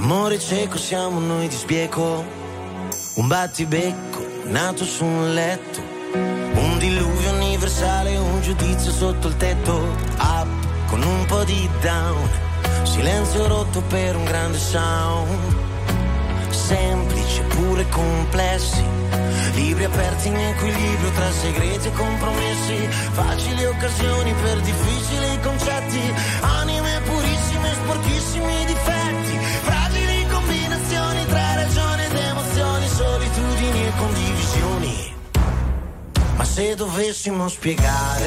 Amore cieco siamo noi di sbieco, un battibecco nato su un letto, un diluvio universale, un giudizio sotto il tetto, up con un po' di down, silenzio rotto per un grande sound, semplici pure complessi, libri aperti in equilibrio tra segreti e compromessi, facili occasioni per difficili concetti, anime purissime, sporchissimi difetti, fragili combinazioni tra ragione ed emozioni, solitudini e condivisioni. Ma se dovessimo spiegare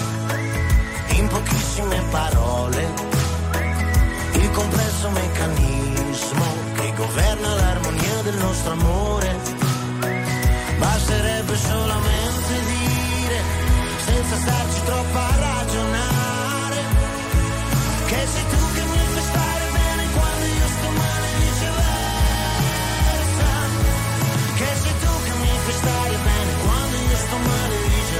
in pochissime parole il complesso meccanismo che governa l'armonia del nostro amore, basterebbe solamente dire, senza starci troppo a ragionare, che sei tu che mi fai stare bene quando io sto male, viceversa, che sei tu che mi fai stare bene quando io sto male,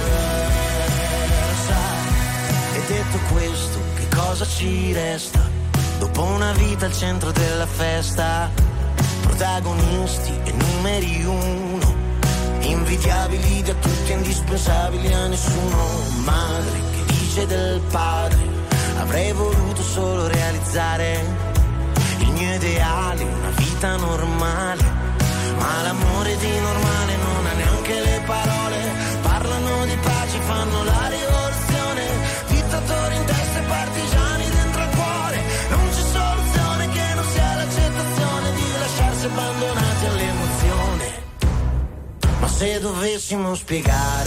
viceversa. E detto questo, che cosa ci resta? Dopo una vita al centro della festa, protagonisti e numeri uno, invidiabili da tutti, indispensabili a nessuno, madre che dice del padre, avrei voluto solo realizzare il mio ideale, una vita normale, ma l'amore di normale non ha neanche le parole, parlano di pace, fanno la rivoluzione, dittatori in testa e partigiani dentro al cuore, non c'è soluzione che non sia l'accettazione di lasciarsi abbandonati all'emozione. Ma se dovessimo spiegare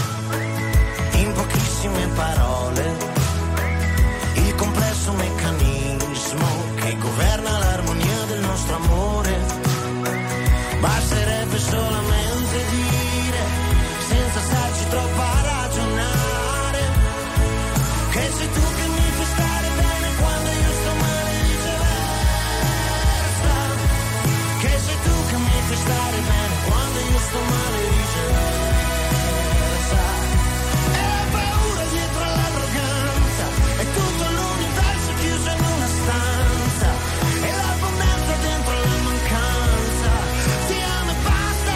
in pochissime parole il complesso meccanismo che governa l'armonia del nostro amore, basterebbe solamente dire, senza starci troppo a ragionare, che sei tu che mi fai stare bene quando io sto male, viceversa, che sei tu che mi fai stare bene quando io sto male, viceversa. E la paura dietro all'arroganza, è tutto l'universo chiuso in una stanza, e l'abbondanza dentro la mancanza, ti amo e basta,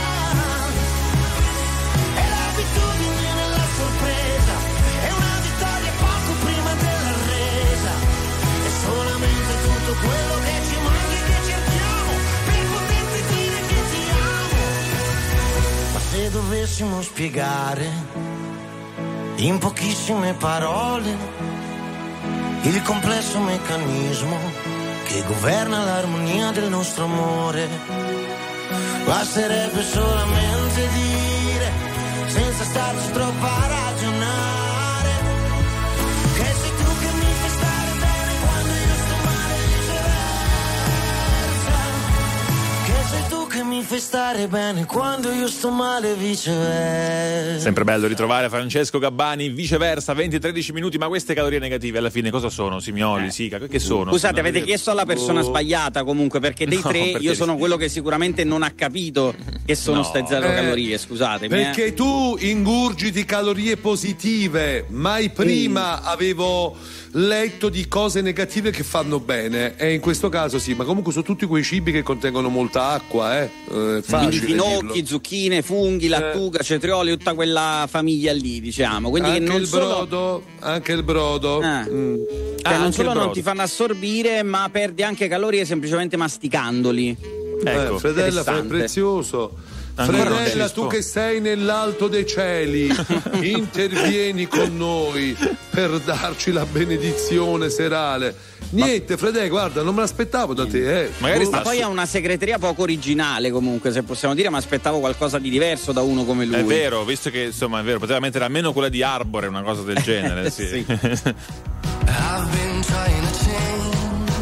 e l'abitudine nella sorpresa, è una vittoria poco prima della resa, è solamente tutto quello che ci manca e che cerchiamo, per poterti dire che ti amo. Ma se dovessimo spiegare in pochissime parole il complesso meccanismo che governa l'armonia del nostro amore, basterebbe solamente dire, senza starci troppo a ragionare, che sei tu che mi fai stare bene quando io sto male, viceversa, che sei tu che mi fai stare bene quando io sto male, viceversa. Sempre bello ritrovare Francesco Gabbani, viceversa, venti tredici minuti, ma queste calorie negative alla fine cosa sono? Simioli, Eh. Sica, che sono? Scusate, Non avete vedo. chiesto alla persona Oh. sbagliata comunque, perché dei No, tre perché- io sono quello che sicuramente non ha capito che sono No. ste zero Eh, calorie, scusatemi. Perché eh. tu ingurgiti calorie positive, mai prima avevo letto di cose negative che fanno bene, e in questo caso sì, ma comunque sono tutti quei cibi che contengono molta acqua, eh. Eh, è facile Quindi finocchi, dirlo. zucchine, funghi, lattuga, cetrioli, tutta quella famiglia lì, diciamo. Quindi Anche che non il solo, brodo, anche il brodo. Ah. Mm. che Ah, non anche solo il non brodo. ti fanno assorbire, ma perdi anche calorie semplicemente masticandoli. Ecco. Eh, Fredella, fai interessante. prezioso. Ancora non Fredella, ci tu sto. che sei nell'alto dei cieli, intervieni con noi per darci la benedizione serale. Niente, Fredella, guarda, non me l'aspettavo da te, eh. Magari Oh, sta Ma poi su- ha una segreteria poco originale, comunque, se possiamo dire, ma aspettavo qualcosa di diverso da uno come lui. È vero, visto che insomma è vero, poteva mettere almeno quella di Arbore, una cosa del genere. Sì. Sì. I've been trying to change,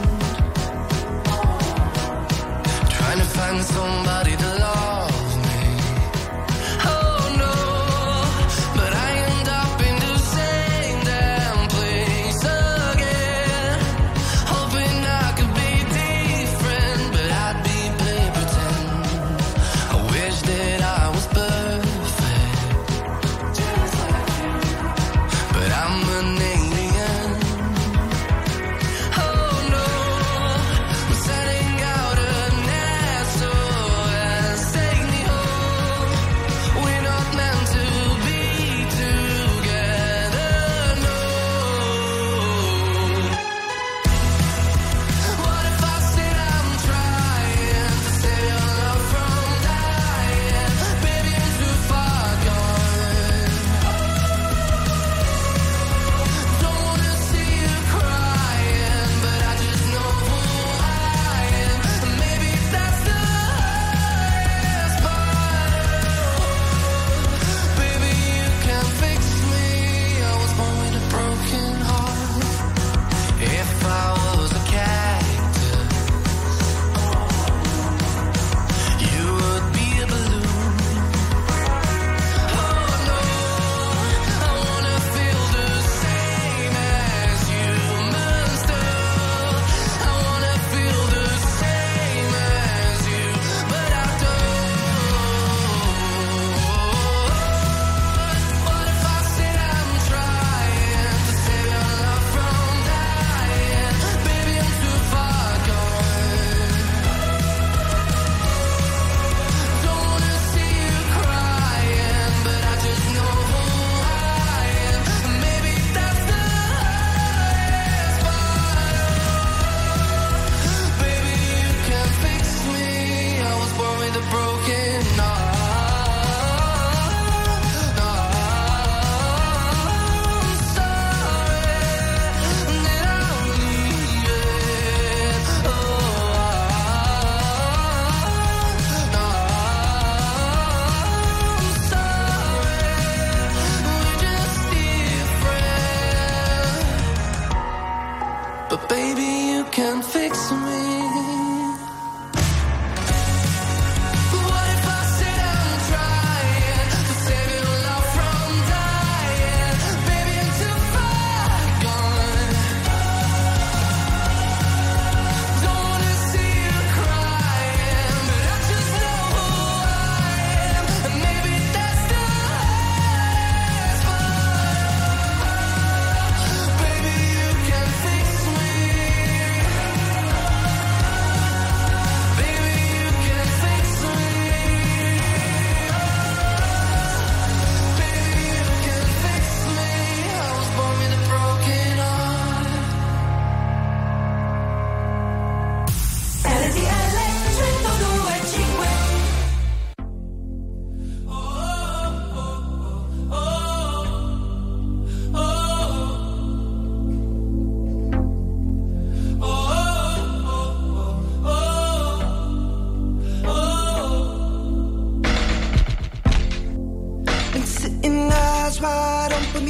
trying to find somebody to love me. Oh no, but I end up in the same damn place again, hoping I could be different, but I'd be play pretend. I wish that I was perfect, but I'm an alien. Oh no, I'm setting out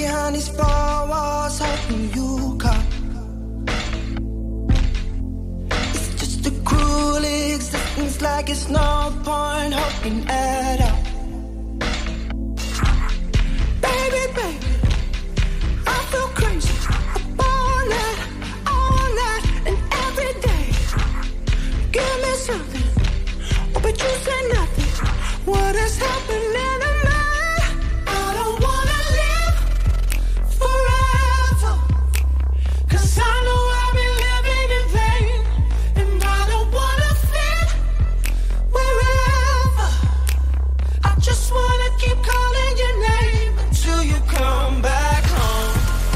behind these four walls hoping you come. It's just a cruel existence, like it's no point hoping at all. Baby, baby, I feel crazy up all night, all night and every day. Give me something, oh, but you say nothing. What is happening to me? I don't wanna live forever, 'cause I know I've been living in vain, and I don't wanna fit wherever. I just wanna keep calling your name until you come back home.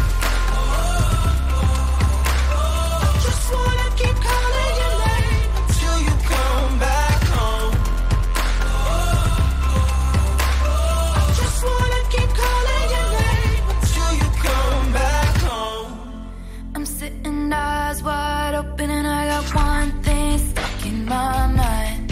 I just wanna keep calling your name until you come back home. I just wanna keep calling your name until you come back home. I'm sitting eyes wide open and I got one thing stuck in my mind.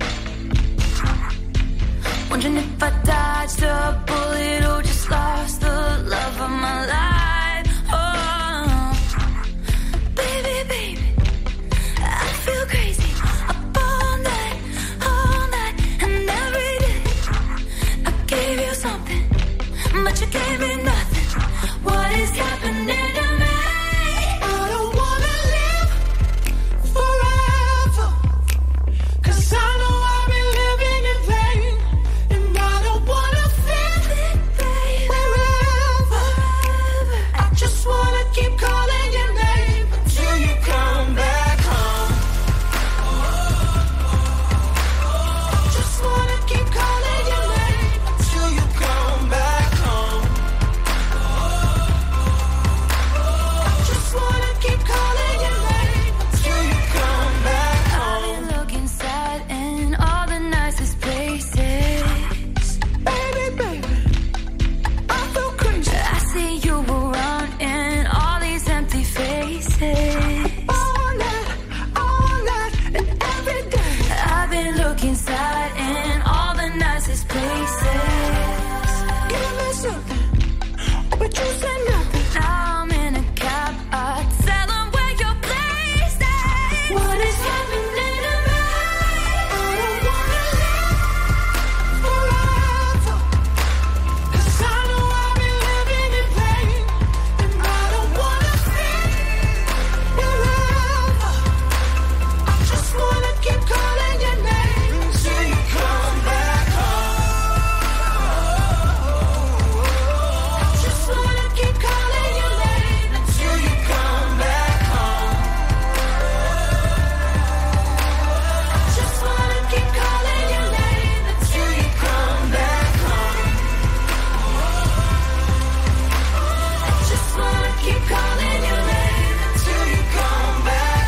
Wondering if I dodged a bullet or just lost the love of my life. Oh, baby, baby, I feel crazy up all night, all night and every day. I gave you something, but you gave me nothing. What is happening to me? I don't wanna live forever, 'cause I know I've been living in vain, and I don't wanna fit wherever. I just wanna keep calling your name until you come back home. I just wanna keep calling your name until you come back home. I just wanna keep calling your name until you come back I've home. been looking sad in all the nicest places. Baby, baby, I feel crazy. I see you around in all these empty faces. All night, all night and every day. I've been looking sad in all the nicest places. Give me something, but you say nothing. Now I'm in a cab, I tell them where your place is. What is happening to me? I don't wanna live forever, 'cause I know I've been living in vain, and I don't wanna fit wherever. I just wanna keep calling your name until you come back home. I just wanna keep calling your name until you come back home. I just wanna keep calling your name until you come back home. I just wanna keep calling your name until you come back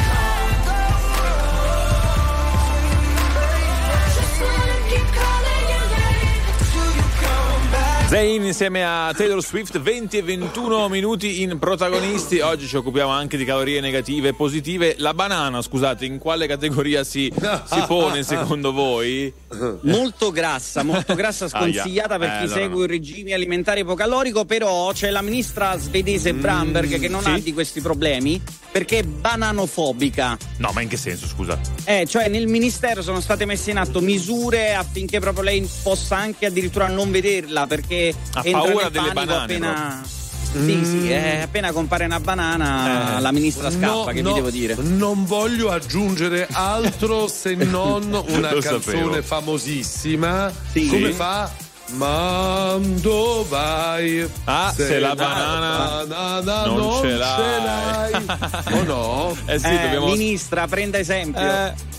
home. I just wanna keep calling your name until you come back. Zayn insieme a Taylor Swift, venti e ventuno minuti in protagonisti. Oggi ci occupiamo anche di calorie negative e positive. La banana, scusate, in quale categoria si, si pone secondo voi? Molto grassa, molto grassa, sconsigliata per Eh, chi allora segue no. un regime alimentare ipocalorico, però c'è la ministra svedese Brandberg che non sì? ha di questi problemi perché è bananofobica. No, ma in che senso, scusa? Eh, cioè nel ministero sono state messe in atto misure affinché proprio lei possa anche addirittura non vederla, perché Ha entra paura nel delle panico banane, appena sì, sì, eh, appena compare una banana Eh, la ministra scappa, no, che no, vi devo dire? Non voglio aggiungere altro se non una Lo canzone sapevo. famosissima. Sì. Come fa? Mando vai. Ah, se la banana banana non non, ce ce l'hai. l'hai. O no? Eh sì, Eh, dobbiamo... Ministra, prenda esempio. Eh,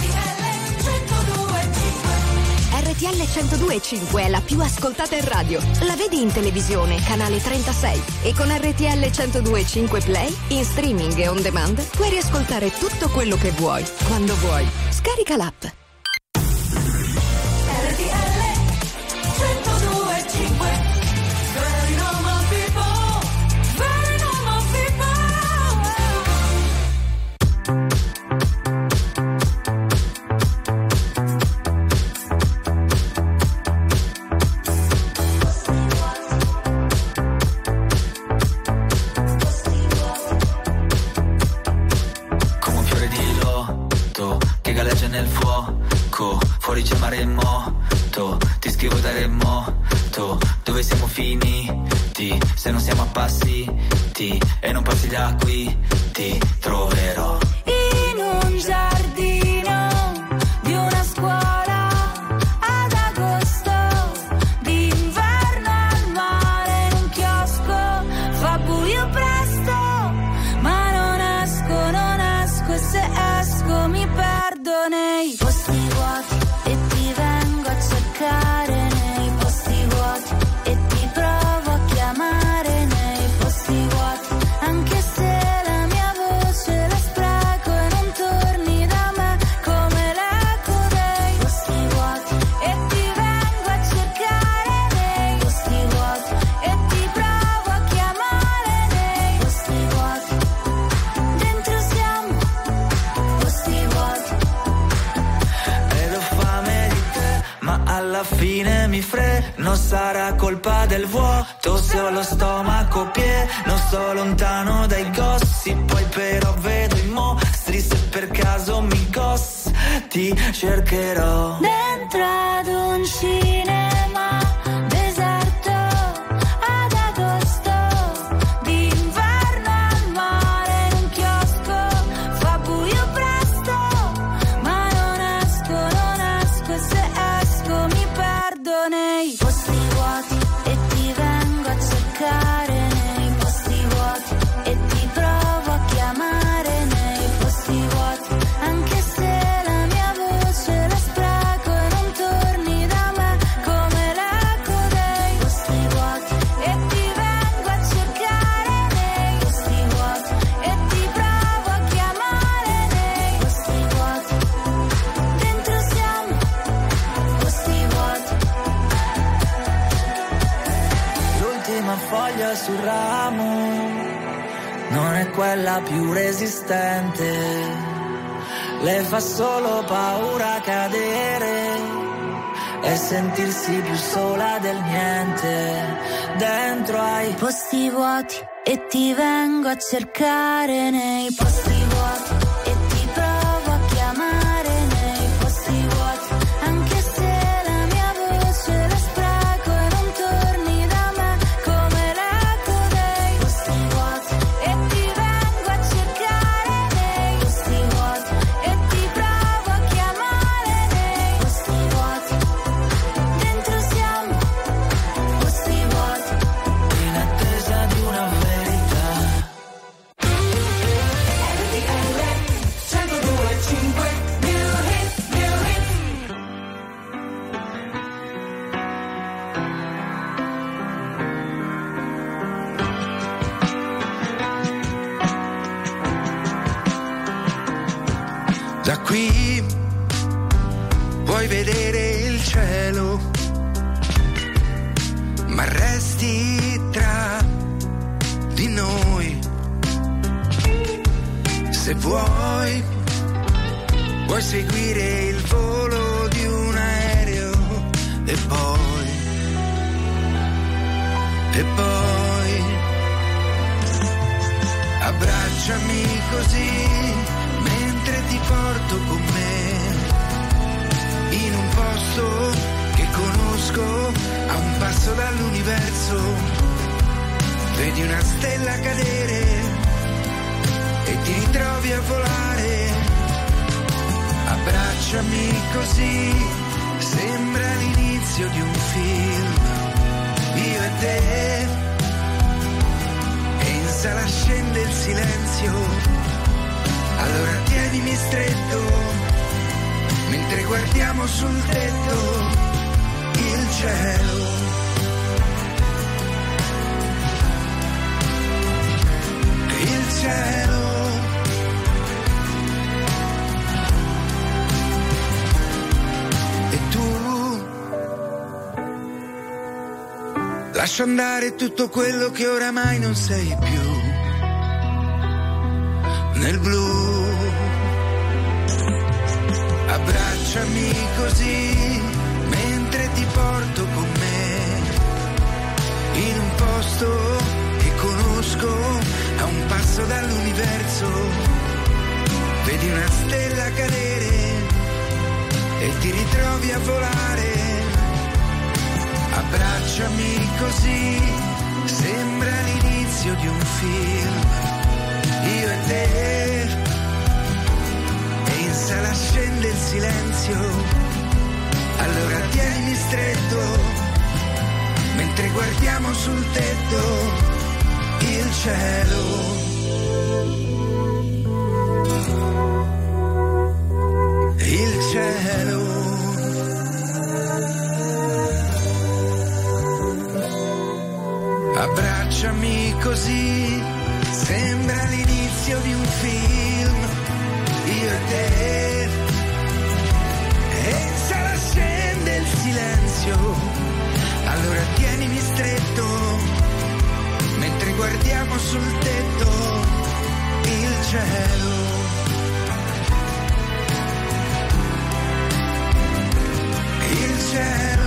R T L centodue e cinque è la più ascoltata in radio. La vedi in televisione, canale trentasei. E con R T L centodue e cinque Play, in streaming e on demand, puoi riascoltare tutto quello che vuoi, quando vuoi. Scarica l'app. R T L centodue e cinque. Very normal people, very normal people. bianco, fuori c'è mare moto, ti scrivo da remoto, dove siamo finiti, se non siamo appassiti e non passi gli acqui, ti troverò in un giardino di una scuola ad agosto, d'inverno al mare in un chiosco, fa buio presto, ma non esco, non esco e se esco mi perdo nei posti vuoti e ti vengo a cercare nei posti vuoti e ti provo a chiamare nei posti vuoti, anche se la mia voce la spreco e non torni da me come l'eco dei posti vuoti e ti vengo a cercare nei posti vuoti e ti provo a chiamare nei posti vuoti, dentro siamo posti vuoti. ed ho fame di te, ma alla fine mi freno, sarà colpa del vuoto se ho lo stomaco pieno, sto lontano dai gossip, poi però vedo i mostri, se per caso mi ghost ti cercherò Dentro ad un cinema deserto ad agosto, d'inverno al mare in un chiosco, fa buio presto, ma non esco, non esco e se esco mi perdo nei posti vuoti e ti vengo a cercare nei posti vuoti e ti provo a chiamare nei posti vuoti, anche se la mia voce la spreco e non torni da me come l'eco dei posti vuoti e ti vengo a cercare nei posti vuoti e ti provo a chiamare nei posti vuoti, dentro siamo posti vuoti. l'ultima foglia sul ramo non è quella più resistente, le fa solo paura cadere e sentirsi più sola del niente, dentro ai posti vuoti e ti vengo a cercare nei posti vuoti e ti provo a chiamare nei posti vuoti, anche se la mia voce la spreco e non torni da me come l'eco dei posti vuoti e ti vengo a cercare nei posti vuoti e ti provo a chiamare nei posti vuoti, dentro siamo posti vuoti. in attesa di una verità. centodue e cinque New Hit, New Hit. Da qui puoi vedere il cielo, ma resti tra di noi. Se vuoi, puoi seguire il volo di un aereo e poi, e poi abbracciami così mentre ti porto con me in un posto che conosco a un passo dall'universo. Vedi una stella cadere e ti ritrovi a volare. Abbracciami così, sembra l'inizio di un film, io e te, e in sala scende il silenzio. Allora tienimi stretto, mentre guardiamo sul tetto il cielo. Il cielo. E tu lascia andare tutto quello che oramai non sei più. Nel blu abbracciami così mentre ti porto con me in un posto che conosco a un passo dall'universo. Vedi una stella cadere e ti ritrovi a volare. Abbracciami così, sembra l'inizio di un film, io e te, e in sala scende il silenzio, allora tienimi stretto, mentre guardiamo sul tetto il cielo. Il cielo. Abbracciami così, sembra l'inizio di un film, io e te, e in sala scende il silenzio, allora tienimi stretto, mentre guardiamo sul tetto il cielo. Il cielo.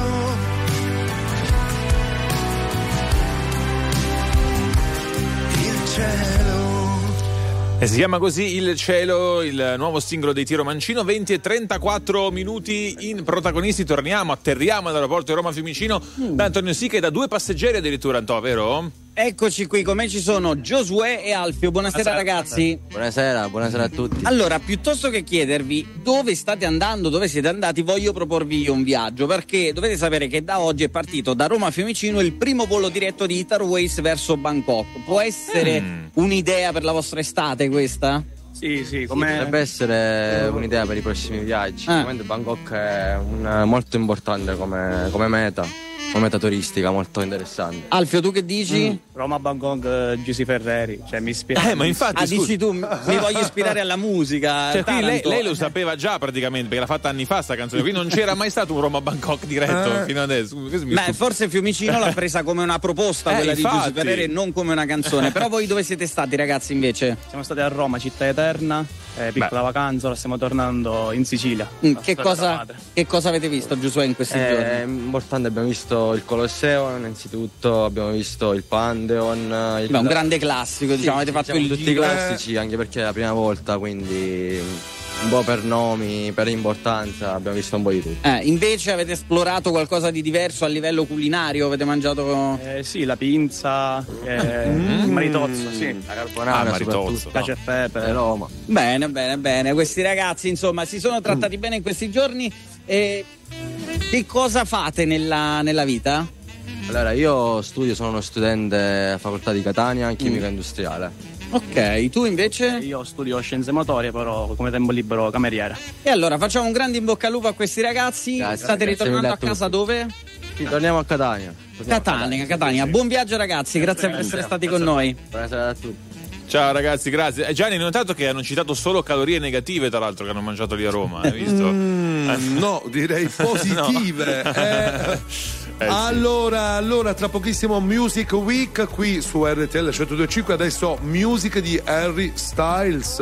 Il cielo. E si chiama così Il cielo, il nuovo singolo dei Tiro Mancino. Venti e trentaquattro minuti in protagonisti. Torniamo, atterriamo all'aeroporto di Roma Fiumicino mm. da Antonio Sica e da due passeggeri addirittura, Antò, vero? Eccoci qui, con me ci sono Giosuè e Alfio. Buonasera, buonasera ragazzi. Buonasera, buonasera a tutti. Allora, piuttosto che chiedervi dove state andando, dove siete andati, voglio proporvi io un viaggio, perché dovete sapere che da oggi è partito da Roma Fiumicino il primo volo diretto di Eterways verso Bangkok. Può essere mm. un'idea per la vostra estate questa? Sì, sì, come... sì, potrebbe essere un'idea per i prossimi viaggi. Sicuramente ah. Bangkok è un, molto importante come, come meta. Una meta turistica molto interessante. Alfio, tu che dici? Mm. Roma, Bangkok, uh, Giusy Ferreri, cioè mi ispira. Eh, ma infatti, ah, dici tu, mi voglio ispirare alla musica. Cioè, qui lei, lei lo sapeva già praticamente, perché l'ha fatta anni fa sta canzone. Qui non c'era mai stato un Roma Bangkok diretto eh. fino adesso. Beh, forse Fiumicino l'ha presa come una proposta, eh, quella infatti. di Giusy Ferreri, e non come una canzone. Però voi dove siete stati, ragazzi, invece? Siamo stati a Roma, città eterna, eh, piccola Beh. vacanza, ora stiamo tornando in Sicilia. Mm, che, cosa, che cosa avete visto, Giosuè, in questi eh, giorni? È importante, abbiamo visto il Colosseo. Innanzitutto abbiamo visto il Pantheon, il... Beh, un grande classico, diciamo, sì, avete fatto diciamo il tutti i classici, anche perché è la prima volta, quindi un po' per nomi, per importanza, abbiamo visto un po' di tutto. Eh, invece avete esplorato qualcosa di diverso a livello culinario? Avete mangiato? Eh, sì, la pinza, eh, mm. il maritozzo, sì, la carbonara, ah, maritozzo, cacio e pepe, Roma. Bene, bene, bene. Questi ragazzi, insomma, si sono trattati mm. bene in questi giorni. E che cosa fate nella, nella vita? Allora, io studio, sono uno studente a facoltà di Catania, chimica mm. industriale. Ok, tu invece? Io studio scienze motorie, però come tempo libero cameriere. E allora facciamo un grande in bocca al lupo a questi ragazzi. Grazie, State grazie ritornando a casa dove? Sì, torniamo a Catania. Catania, Torniamo Catania, Catania. Sì, sì. Buon viaggio ragazzi, grazie, grazie per essere stati grazie. con noi. Buonasera a tutti. Ciao ragazzi, grazie. Eh, Gianni, hai notato che hanno citato solo calorie negative, tra l'altro, che hanno mangiato lì a Roma, hai visto? Mm, eh. No, direi positive. no. eh. Eh, allora, sì. allora, tra pochissimo Music Week qui su R T L centodue e cinque. Adesso music di Harry Styles.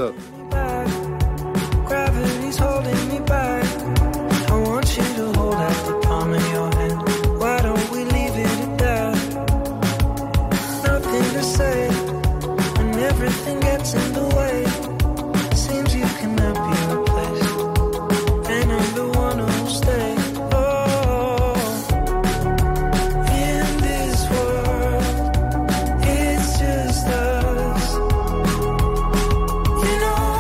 Gravity's holding me back. I want you to hold out the palm of your hand. Why don't we leave it at that? Nothing to say when everything gets in the way. Seems you cannot be replaced, and I'm the one who'll stay. You know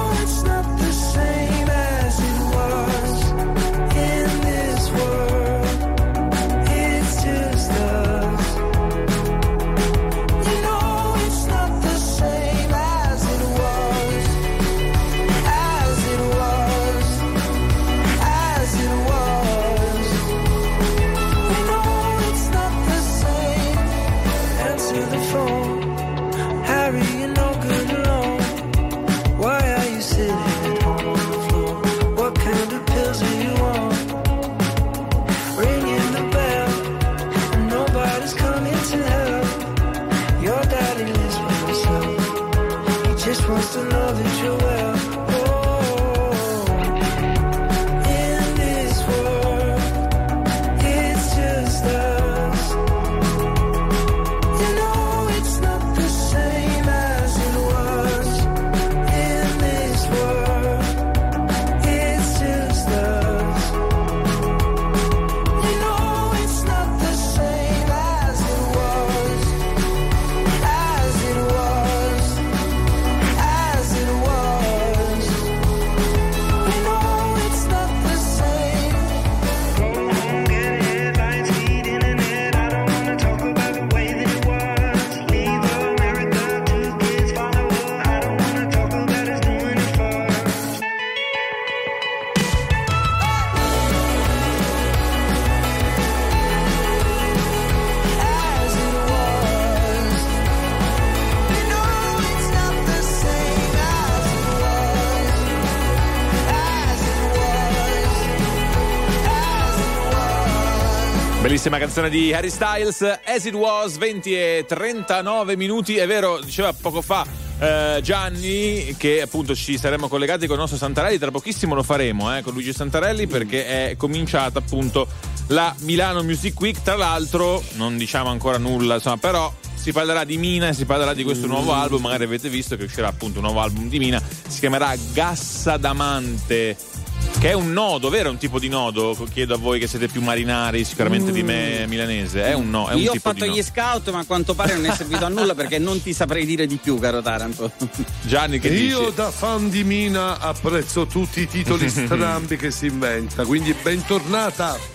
Bellissima canzone di Harry Styles, As It Was, venti e trentanove minuti. È vero, diceva poco fa eh, Gianni che appunto ci saremmo collegati con il nostro Santarelli, tra pochissimo lo faremo eh, con Luigi Santarelli, perché è cominciata appunto la Milano Music Week. Tra l'altro non diciamo ancora nulla, insomma, però si parlerà di Mina e si parlerà di questo nuovo album. Magari avete visto che uscirà appunto un nuovo album di Mina, si chiamerà Gassadamante, che è un nodo, vero? Un tipo di nodo? Chiedo a voi che siete più marinari sicuramente mm. di me milanese. È un no, è un Io tipo ho fatto di gli no. scout, ma a quanto pare non è servito a nulla, perché non ti saprei dire di più, caro Taranto. Gianni, che Io dici? da fan di Mina apprezzo tutti i titoli strambi che si inventa, quindi bentornata.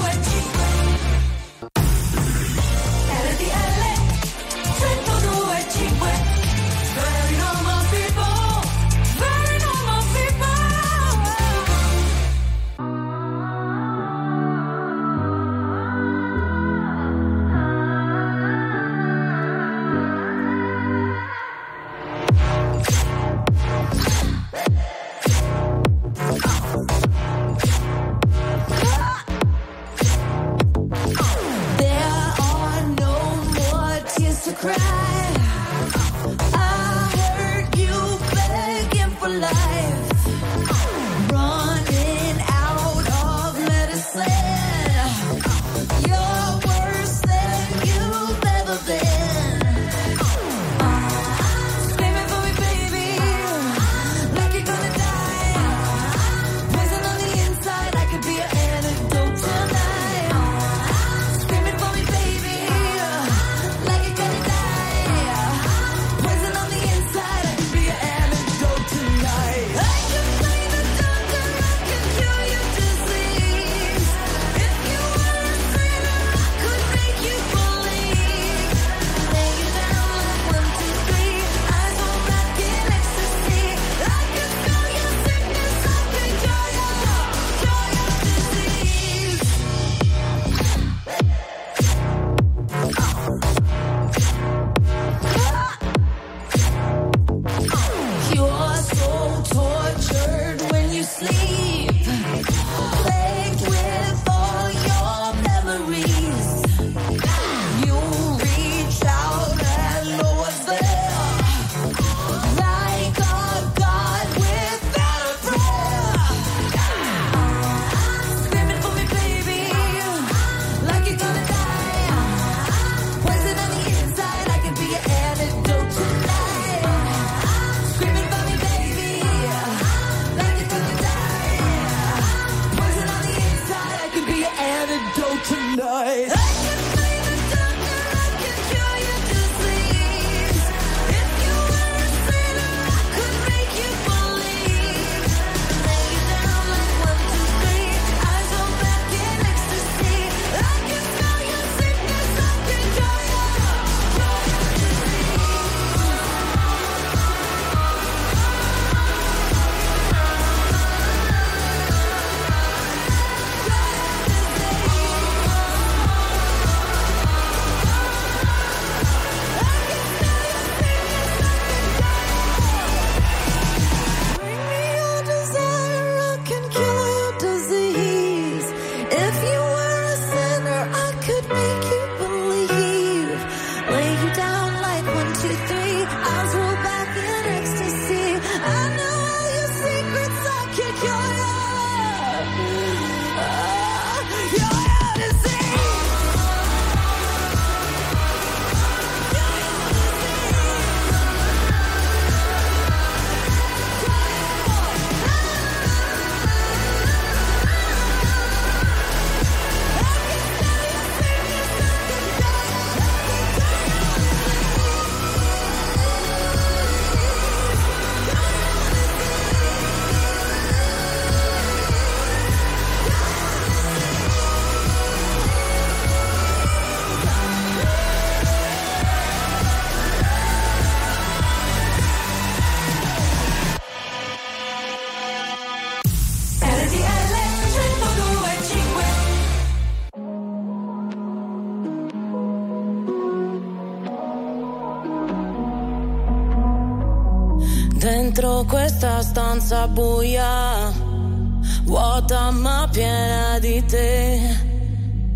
Dentro questa stanza buia, vuota ma piena di te,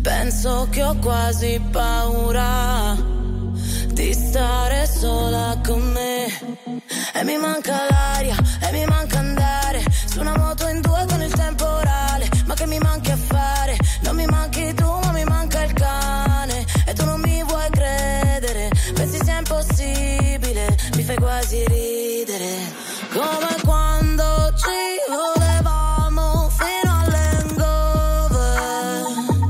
Penso che ho quasi paura di stare sola con me. E mi manca l'aria, e mi manca andare su una moto in due con il temporale. Ma che mi manchi a fare? Non mi manchi tu, ma mi manca il cane. E tu non mi vuoi credere, pensi sia impossibile, mi fai quasi ridere. Come quando ci volevamo fino all'hangover.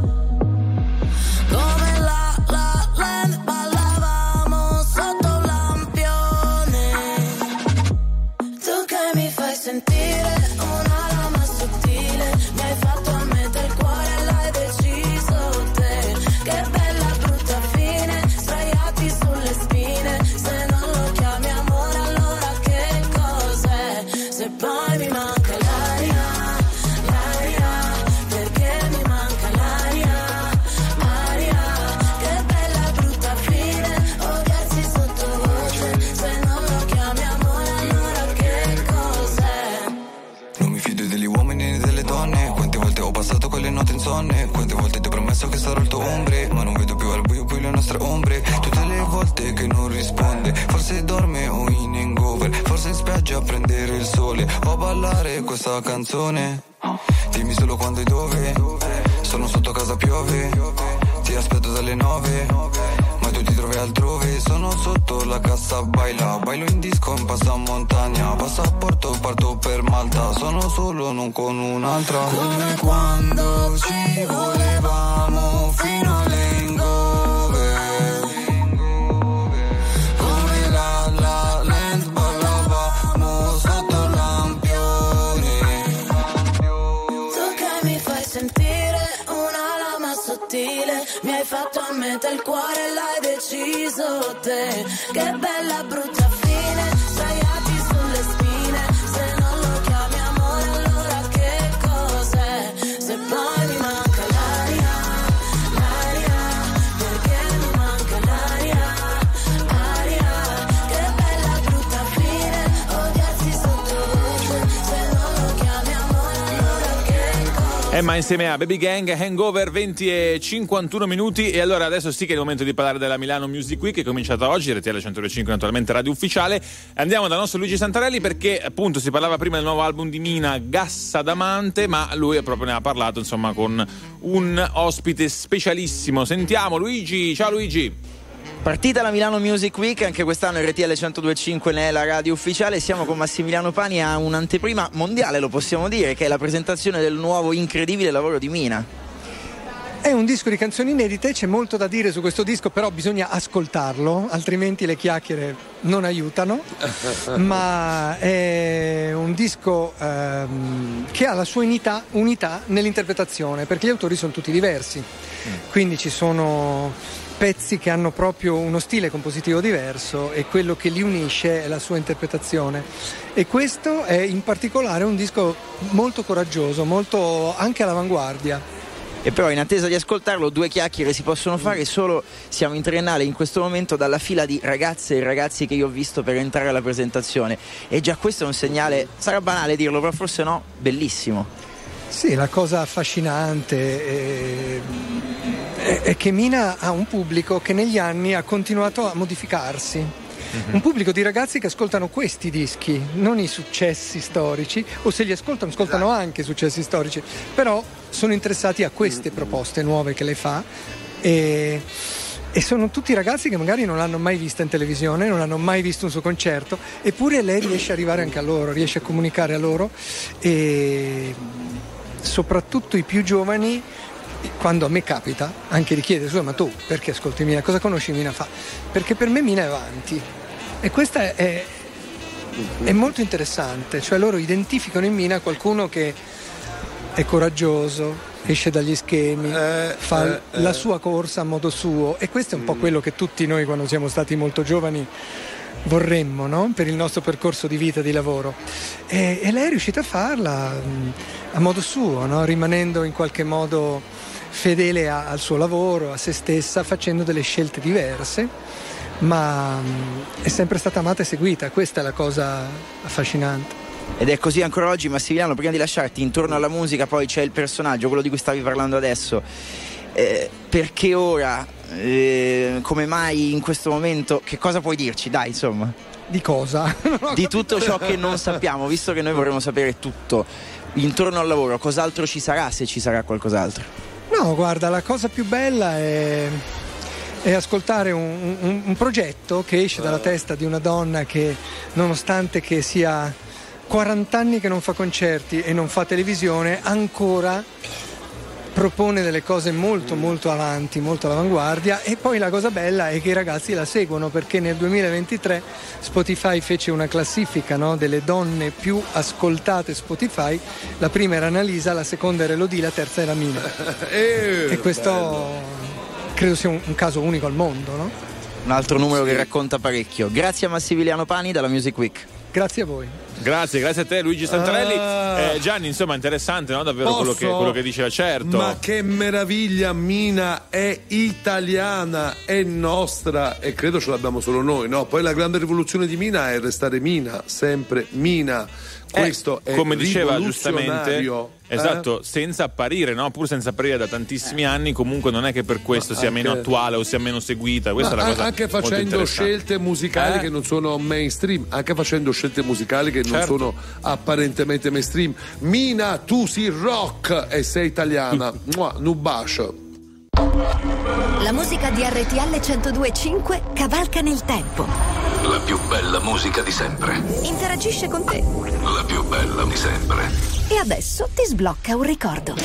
Come la la land ballavamo sotto un lampione. Tu che mi fai sentire una lama sottile, mi hai fatto a metà il cuore e l'hai deciso te. Che bella brutta fine, sdraiati sulle spine. Se non lo chiami amore allora che cos'è? Se poi mi manca l'aria, l'aria, perché mi manca l'aria, aria. Che bella brutta fine, odiarsi sottovoce. Se non lo chiami amore allora che cos'è? Non mi fido degli uomini né delle donne. Quante volte ho passato quelle notti insonne. Quante volte ti ho promesso che sarò il tuo ombre, ma non vedo più al buio più le nostre ombre. Tutte le volte che non risponde, forse dorme o in hangover, forse in spiaggia a prendere il sole o a ballare questa canzone. Dimmi solo quando e dove, sono sotto casa piove, ti aspetto dalle nove, ma tu ti trovi altrove. Sono sotto la cassa baila, bailo in disco in passamontagna, passaporto parto per Malta, sono solo non con un'altra. Come quando ci volevamo fino all'hangover. Come la la land ballavamo sotto un lampione. Tu che mi fai sentire una lama sottile, mi hai fatto a metà il cuore e l'hai deciso te. Che bella brutta fine, sdraiati sulle spine. Se non lo chiami amore allora che cos'è? Se poi mi manca l'aria, l'aria, perché mi manca l'aria, aria. Che bella brutta fine, odiarsi sottovoce. Se non lo chiami amore allora che cos'è? Emma insieme a Baby Gang, Hangover, venti e cinquantuno minuti. E allora adesso sì che è il momento di parlare della Milano Music Week, che è cominciata oggi, R T L centodue e cinque naturalmente radio ufficiale. Andiamo dal nostro Luigi Santarelli, perché appunto si parlava prima del nuovo album di Mina, Gassadamante, ma lui proprio ne ha parlato insomma con un ospite specialissimo. Sentiamo Luigi. Ciao Luigi. Partita la Milano Music Week, anche quest'anno R T L centodue e cinque ne è la radio ufficiale. Siamo con Massimiliano Pani a un'anteprima mondiale, lo possiamo dire, che è la presentazione del nuovo incredibile lavoro di Mina. È un disco di canzoni inedite, c'è molto da dire su questo disco, però bisogna ascoltarlo, altrimenti le chiacchiere non aiutano, ma è un disco ehm, che ha la sua unità, unità nell'interpretazione, perché gli autori sono tutti diversi, quindi ci sono pezzi che hanno proprio uno stile compositivo diverso e quello che li unisce è la sua interpretazione. E questo è in particolare un disco molto coraggioso, molto anche all'avanguardia. E però in attesa di ascoltarlo due chiacchiere si possono fare, solo siamo in triennale in questo momento dalla fila di ragazze e ragazzi che io ho visto per entrare alla presentazione, e già questo è un segnale, sarà banale dirlo, però forse no, bellissimo. Sì, la cosa affascinante è, è, è che Mina ha un pubblico che negli anni ha continuato a modificarsi. Un pubblico di ragazzi che ascoltano questi dischi, non i successi storici, o se li ascoltano, ascoltano anche i successi storici, però sono interessati a queste proposte nuove che lei fa, e, e sono tutti ragazzi che magari non l'hanno mai vista in televisione, non hanno mai visto un suo concerto, eppure lei riesce ad arrivare anche a loro, riesce a comunicare a loro, e soprattutto i più giovani, quando a me capita anche di chiedere, scusa, ma tu perché ascolti Mina, cosa conosci Mina? Fa perché per me Mina è avanti, e questa è, è molto interessante, cioè loro identificano in Mina qualcuno che è coraggioso, esce dagli schemi, eh, fa eh, la sua corsa a modo suo, e questo è un po' quello che tutti noi quando siamo stati molto giovani vorremmo, no? Per il nostro percorso di vita e di lavoro, e, e lei è riuscita a farla mh, a modo suo, no? Rimanendo in qualche modo fedele a, al suo lavoro, a se stessa, facendo delle scelte diverse, ma mh, è sempre stata amata e seguita. Questa è la cosa affascinante. Ed è così ancora oggi. Massimiliano, prima di lasciarti, intorno alla musica poi c'è il personaggio, quello di cui stavi parlando adesso. eh, perché ora, eh, come mai in questo momento, che cosa puoi dirci? Dai, insomma. Di cosa? Di tutto ciò che non sappiamo, visto che noi vorremmo sapere tutto intorno al lavoro, cos'altro ci sarà, se ci sarà qualcos'altro? No, guarda, la cosa più bella è, è ascoltare un, un, un progetto che esce dalla testa di una donna che, nonostante che sia quaranta anni che non fa concerti e non fa televisione, ancora propone delle cose molto molto avanti, molto all'avanguardia. E poi la cosa bella è che i ragazzi la seguono, perché nel duemilaventitré Spotify fece una classifica, no, delle donne più ascoltate Spotify. La prima era Annalisa, la seconda era Elodie, la terza era Mina. eh, e questo bello. credo sia un, un caso unico al mondo, no? Un altro numero che racconta parecchio. Grazie a Massimiliano Pani dalla Music Week. Grazie a voi. Grazie, grazie a te Luigi Santarelli. Ah. eh, Gianni, insomma, interessante, no? Davvero quello che, Posso? quello che diceva, certo. Ma che meraviglia, Mina è italiana, è nostra, e credo ce l'abbiamo solo noi, no? Poi la grande rivoluzione di Mina è restare Mina, sempre Mina. Questo eh, è come diceva giustamente, rivoluzionario, eh? esatto, senza apparire, no? Pur senza apparire da tantissimi anni, comunque non è che per questo Ma sia anche- meno attuale o sia meno seguita. Questa Ma è la cosa anche molto facendo interessante. scelte musicali Eh? che non sono mainstream, anche facendo scelte musicali che non Certo. sono apparentemente mainstream. Mina, tu sei rock e sei italiana. Mua, un bacio. La musica di R T L centodue e cinque cavalca nel tempo. La più bella musica di sempre. Interagisce con te. La più bella di sempre. E adesso ti sblocca un ricordo.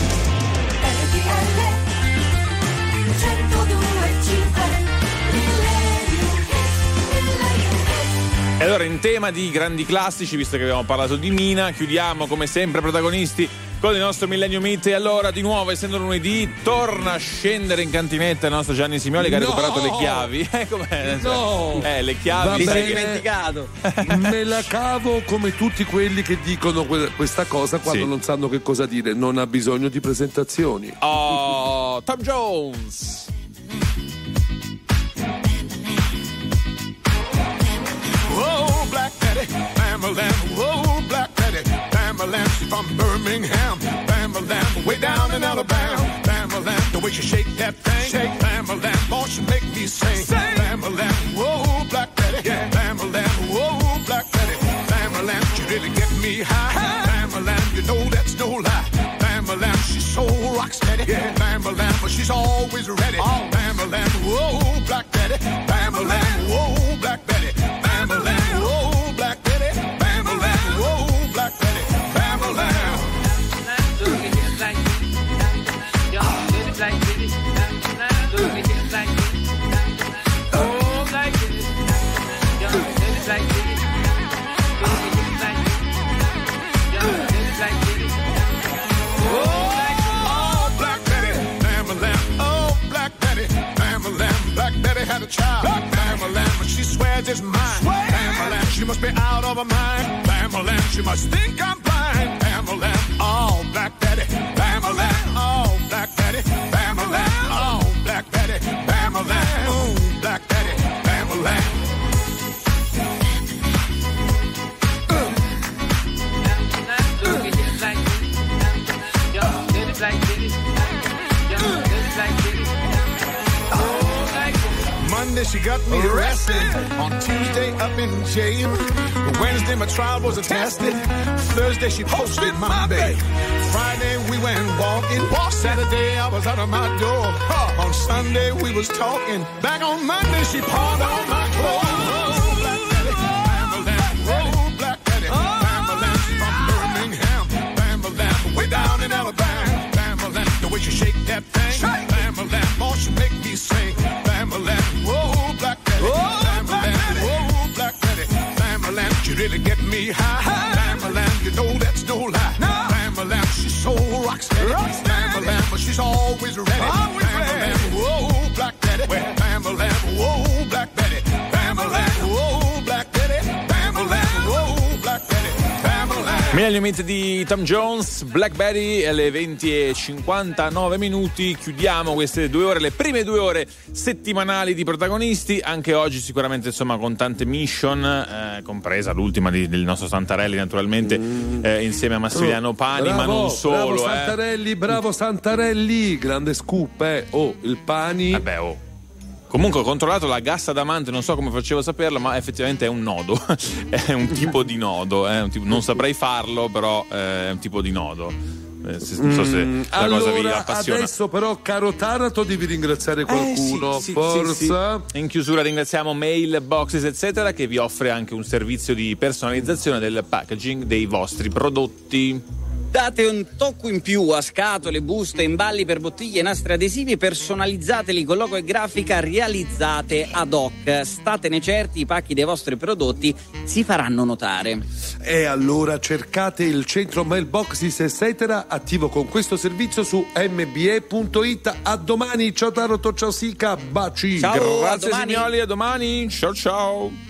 E allora, in tema di grandi classici, visto che abbiamo parlato di Mina, chiudiamo come sempre protagonisti con il nostro Millennium Hit. E allora, di nuovo, essendo lunedì, torna a scendere in cantinetta il nostro Gianni Simioli, che ha No! recuperato le chiavi. Eh, com'è? No! Eh, le chiavi. Va Ti sei bene. dimenticato. Me la cavo come tutti quelli che dicono que- questa cosa quando Sì. non sanno che cosa dire. Non ha bisogno di presentazioni. Oh, Tom Jones. Whoa, Black Betty, Bam-a-lam. Whoa, Black Betty, Bam-a-lam. She's from Birmingham, Bam-a-lam. Way down in Alabama, Bam-a-lam. The way she shake that thing, shake, Bam-a-lam. Boy, she make me sing, sing. Bam-a-lam. Whoa, Black Betty, yeah. Bam-a-lam. Whoa, Black Betty, Bam-a-lam. She really get me high, Bam-a-lam. You know that's no lie, Bam-a-lam. She's so rock steady, yeah. Bam-a-lam. But she's always ready, oh. Bam-a-lam. Whoa, Black Betty, Bam-a-lam. Whoa, Black Betty, Bam-a-lam. Whoa, Black Betty, Bam-a-lam. Whoa, Black Betty, Bam-a-lam. Oh, Black Betty, Bam-a-lam. Oh, Black Betty, Bam-a-lam. Black Betty had a child, Bam-a-lam, but she swears it's mine. Bam-a-lam, she must be out of her mind. Bam-a-lam, she must think I'm blind. Bam-a-lam, oh, Black Betty, Bam-a-lam. Oh, Black Betty, Bam-a-lam. Oh, Black Betty, Bam-a-lam. Oh, Black Betty, Bam-a-lam. Monday she got me arrested. On Tuesday up in jail. Wednesday my trial was attested. Thursday she posted my bail. Friday we went walking. Saturday I was out of my door. On Sunday we was talking. Back on Monday she pawned all my clothes. Oh, Black Betty, Bam-a-lam. Oh, Black Betty, Bam-a-lam. She's from Birmingham, Bam-a-lam. Way down in Alabama, Bam-a-lam. The way she shake that thing, Bam-a-lam. Oh, she make me sing, Bam-a-lam. Whoa, Black Betty, Bam-a-lam. Whoa, Black Betty, Bam-a-lam. She really get me high, Bam-a-lam. You know that's no lie, Bam-a-lam. She's so rock steady, Bam-a-lam. But she's always ready, Bam-a-lam. Whoa, Black Betty, Bam-a-lam. Whoa, Black Betty, Bam-a-lam. Whoa, Black Betty, Bam-a-lam. Whoa, Black Betty, Bam-a-lam. Millennium Hit di Tom Jones, Blackberry, alle venti e cinquantanove minuti. Chiudiamo queste due ore, le prime due ore settimanali di Protagonisti. Anche oggi sicuramente insomma con tante mission, eh, compresa l'ultima di, del nostro Santarelli naturalmente, mm. eh, insieme a Massimiliano Pani, bravo, ma non solo. Bravo eh. Santarelli, bravo Santarelli, grande scoop, eh. Oh, il Pani. Vabbè, oh. Comunque ho controllato la gassa d'amante, non so come facevo a saperlo, ma effettivamente è un nodo, è un tipo di nodo, eh? un tipo, non saprei farlo, però eh, è un tipo di nodo. Eh, non so se mm, la allora, cosa vi appassiona. Adesso però, caro Taranto, devi ringraziare qualcuno, eh, sì, sì, forza. Sì, sì. In chiusura ringraziamo Mailboxes eccetera, che vi offre anche un servizio di personalizzazione del packaging dei vostri prodotti. Date un tocco in più a scatole, buste, imballi per bottiglie, nastri adesivi, personalizzateli con logo e grafica realizzate ad hoc. Statene certi, i pacchi dei vostri prodotti si faranno notare. E allora cercate il centro Mailboxes eccetera attivo con questo servizio su m b e punto i t. A domani, ciao Taranto, ciao Sica, baci. Ciao, grazie a domani. signori, a domani, ciao ciao.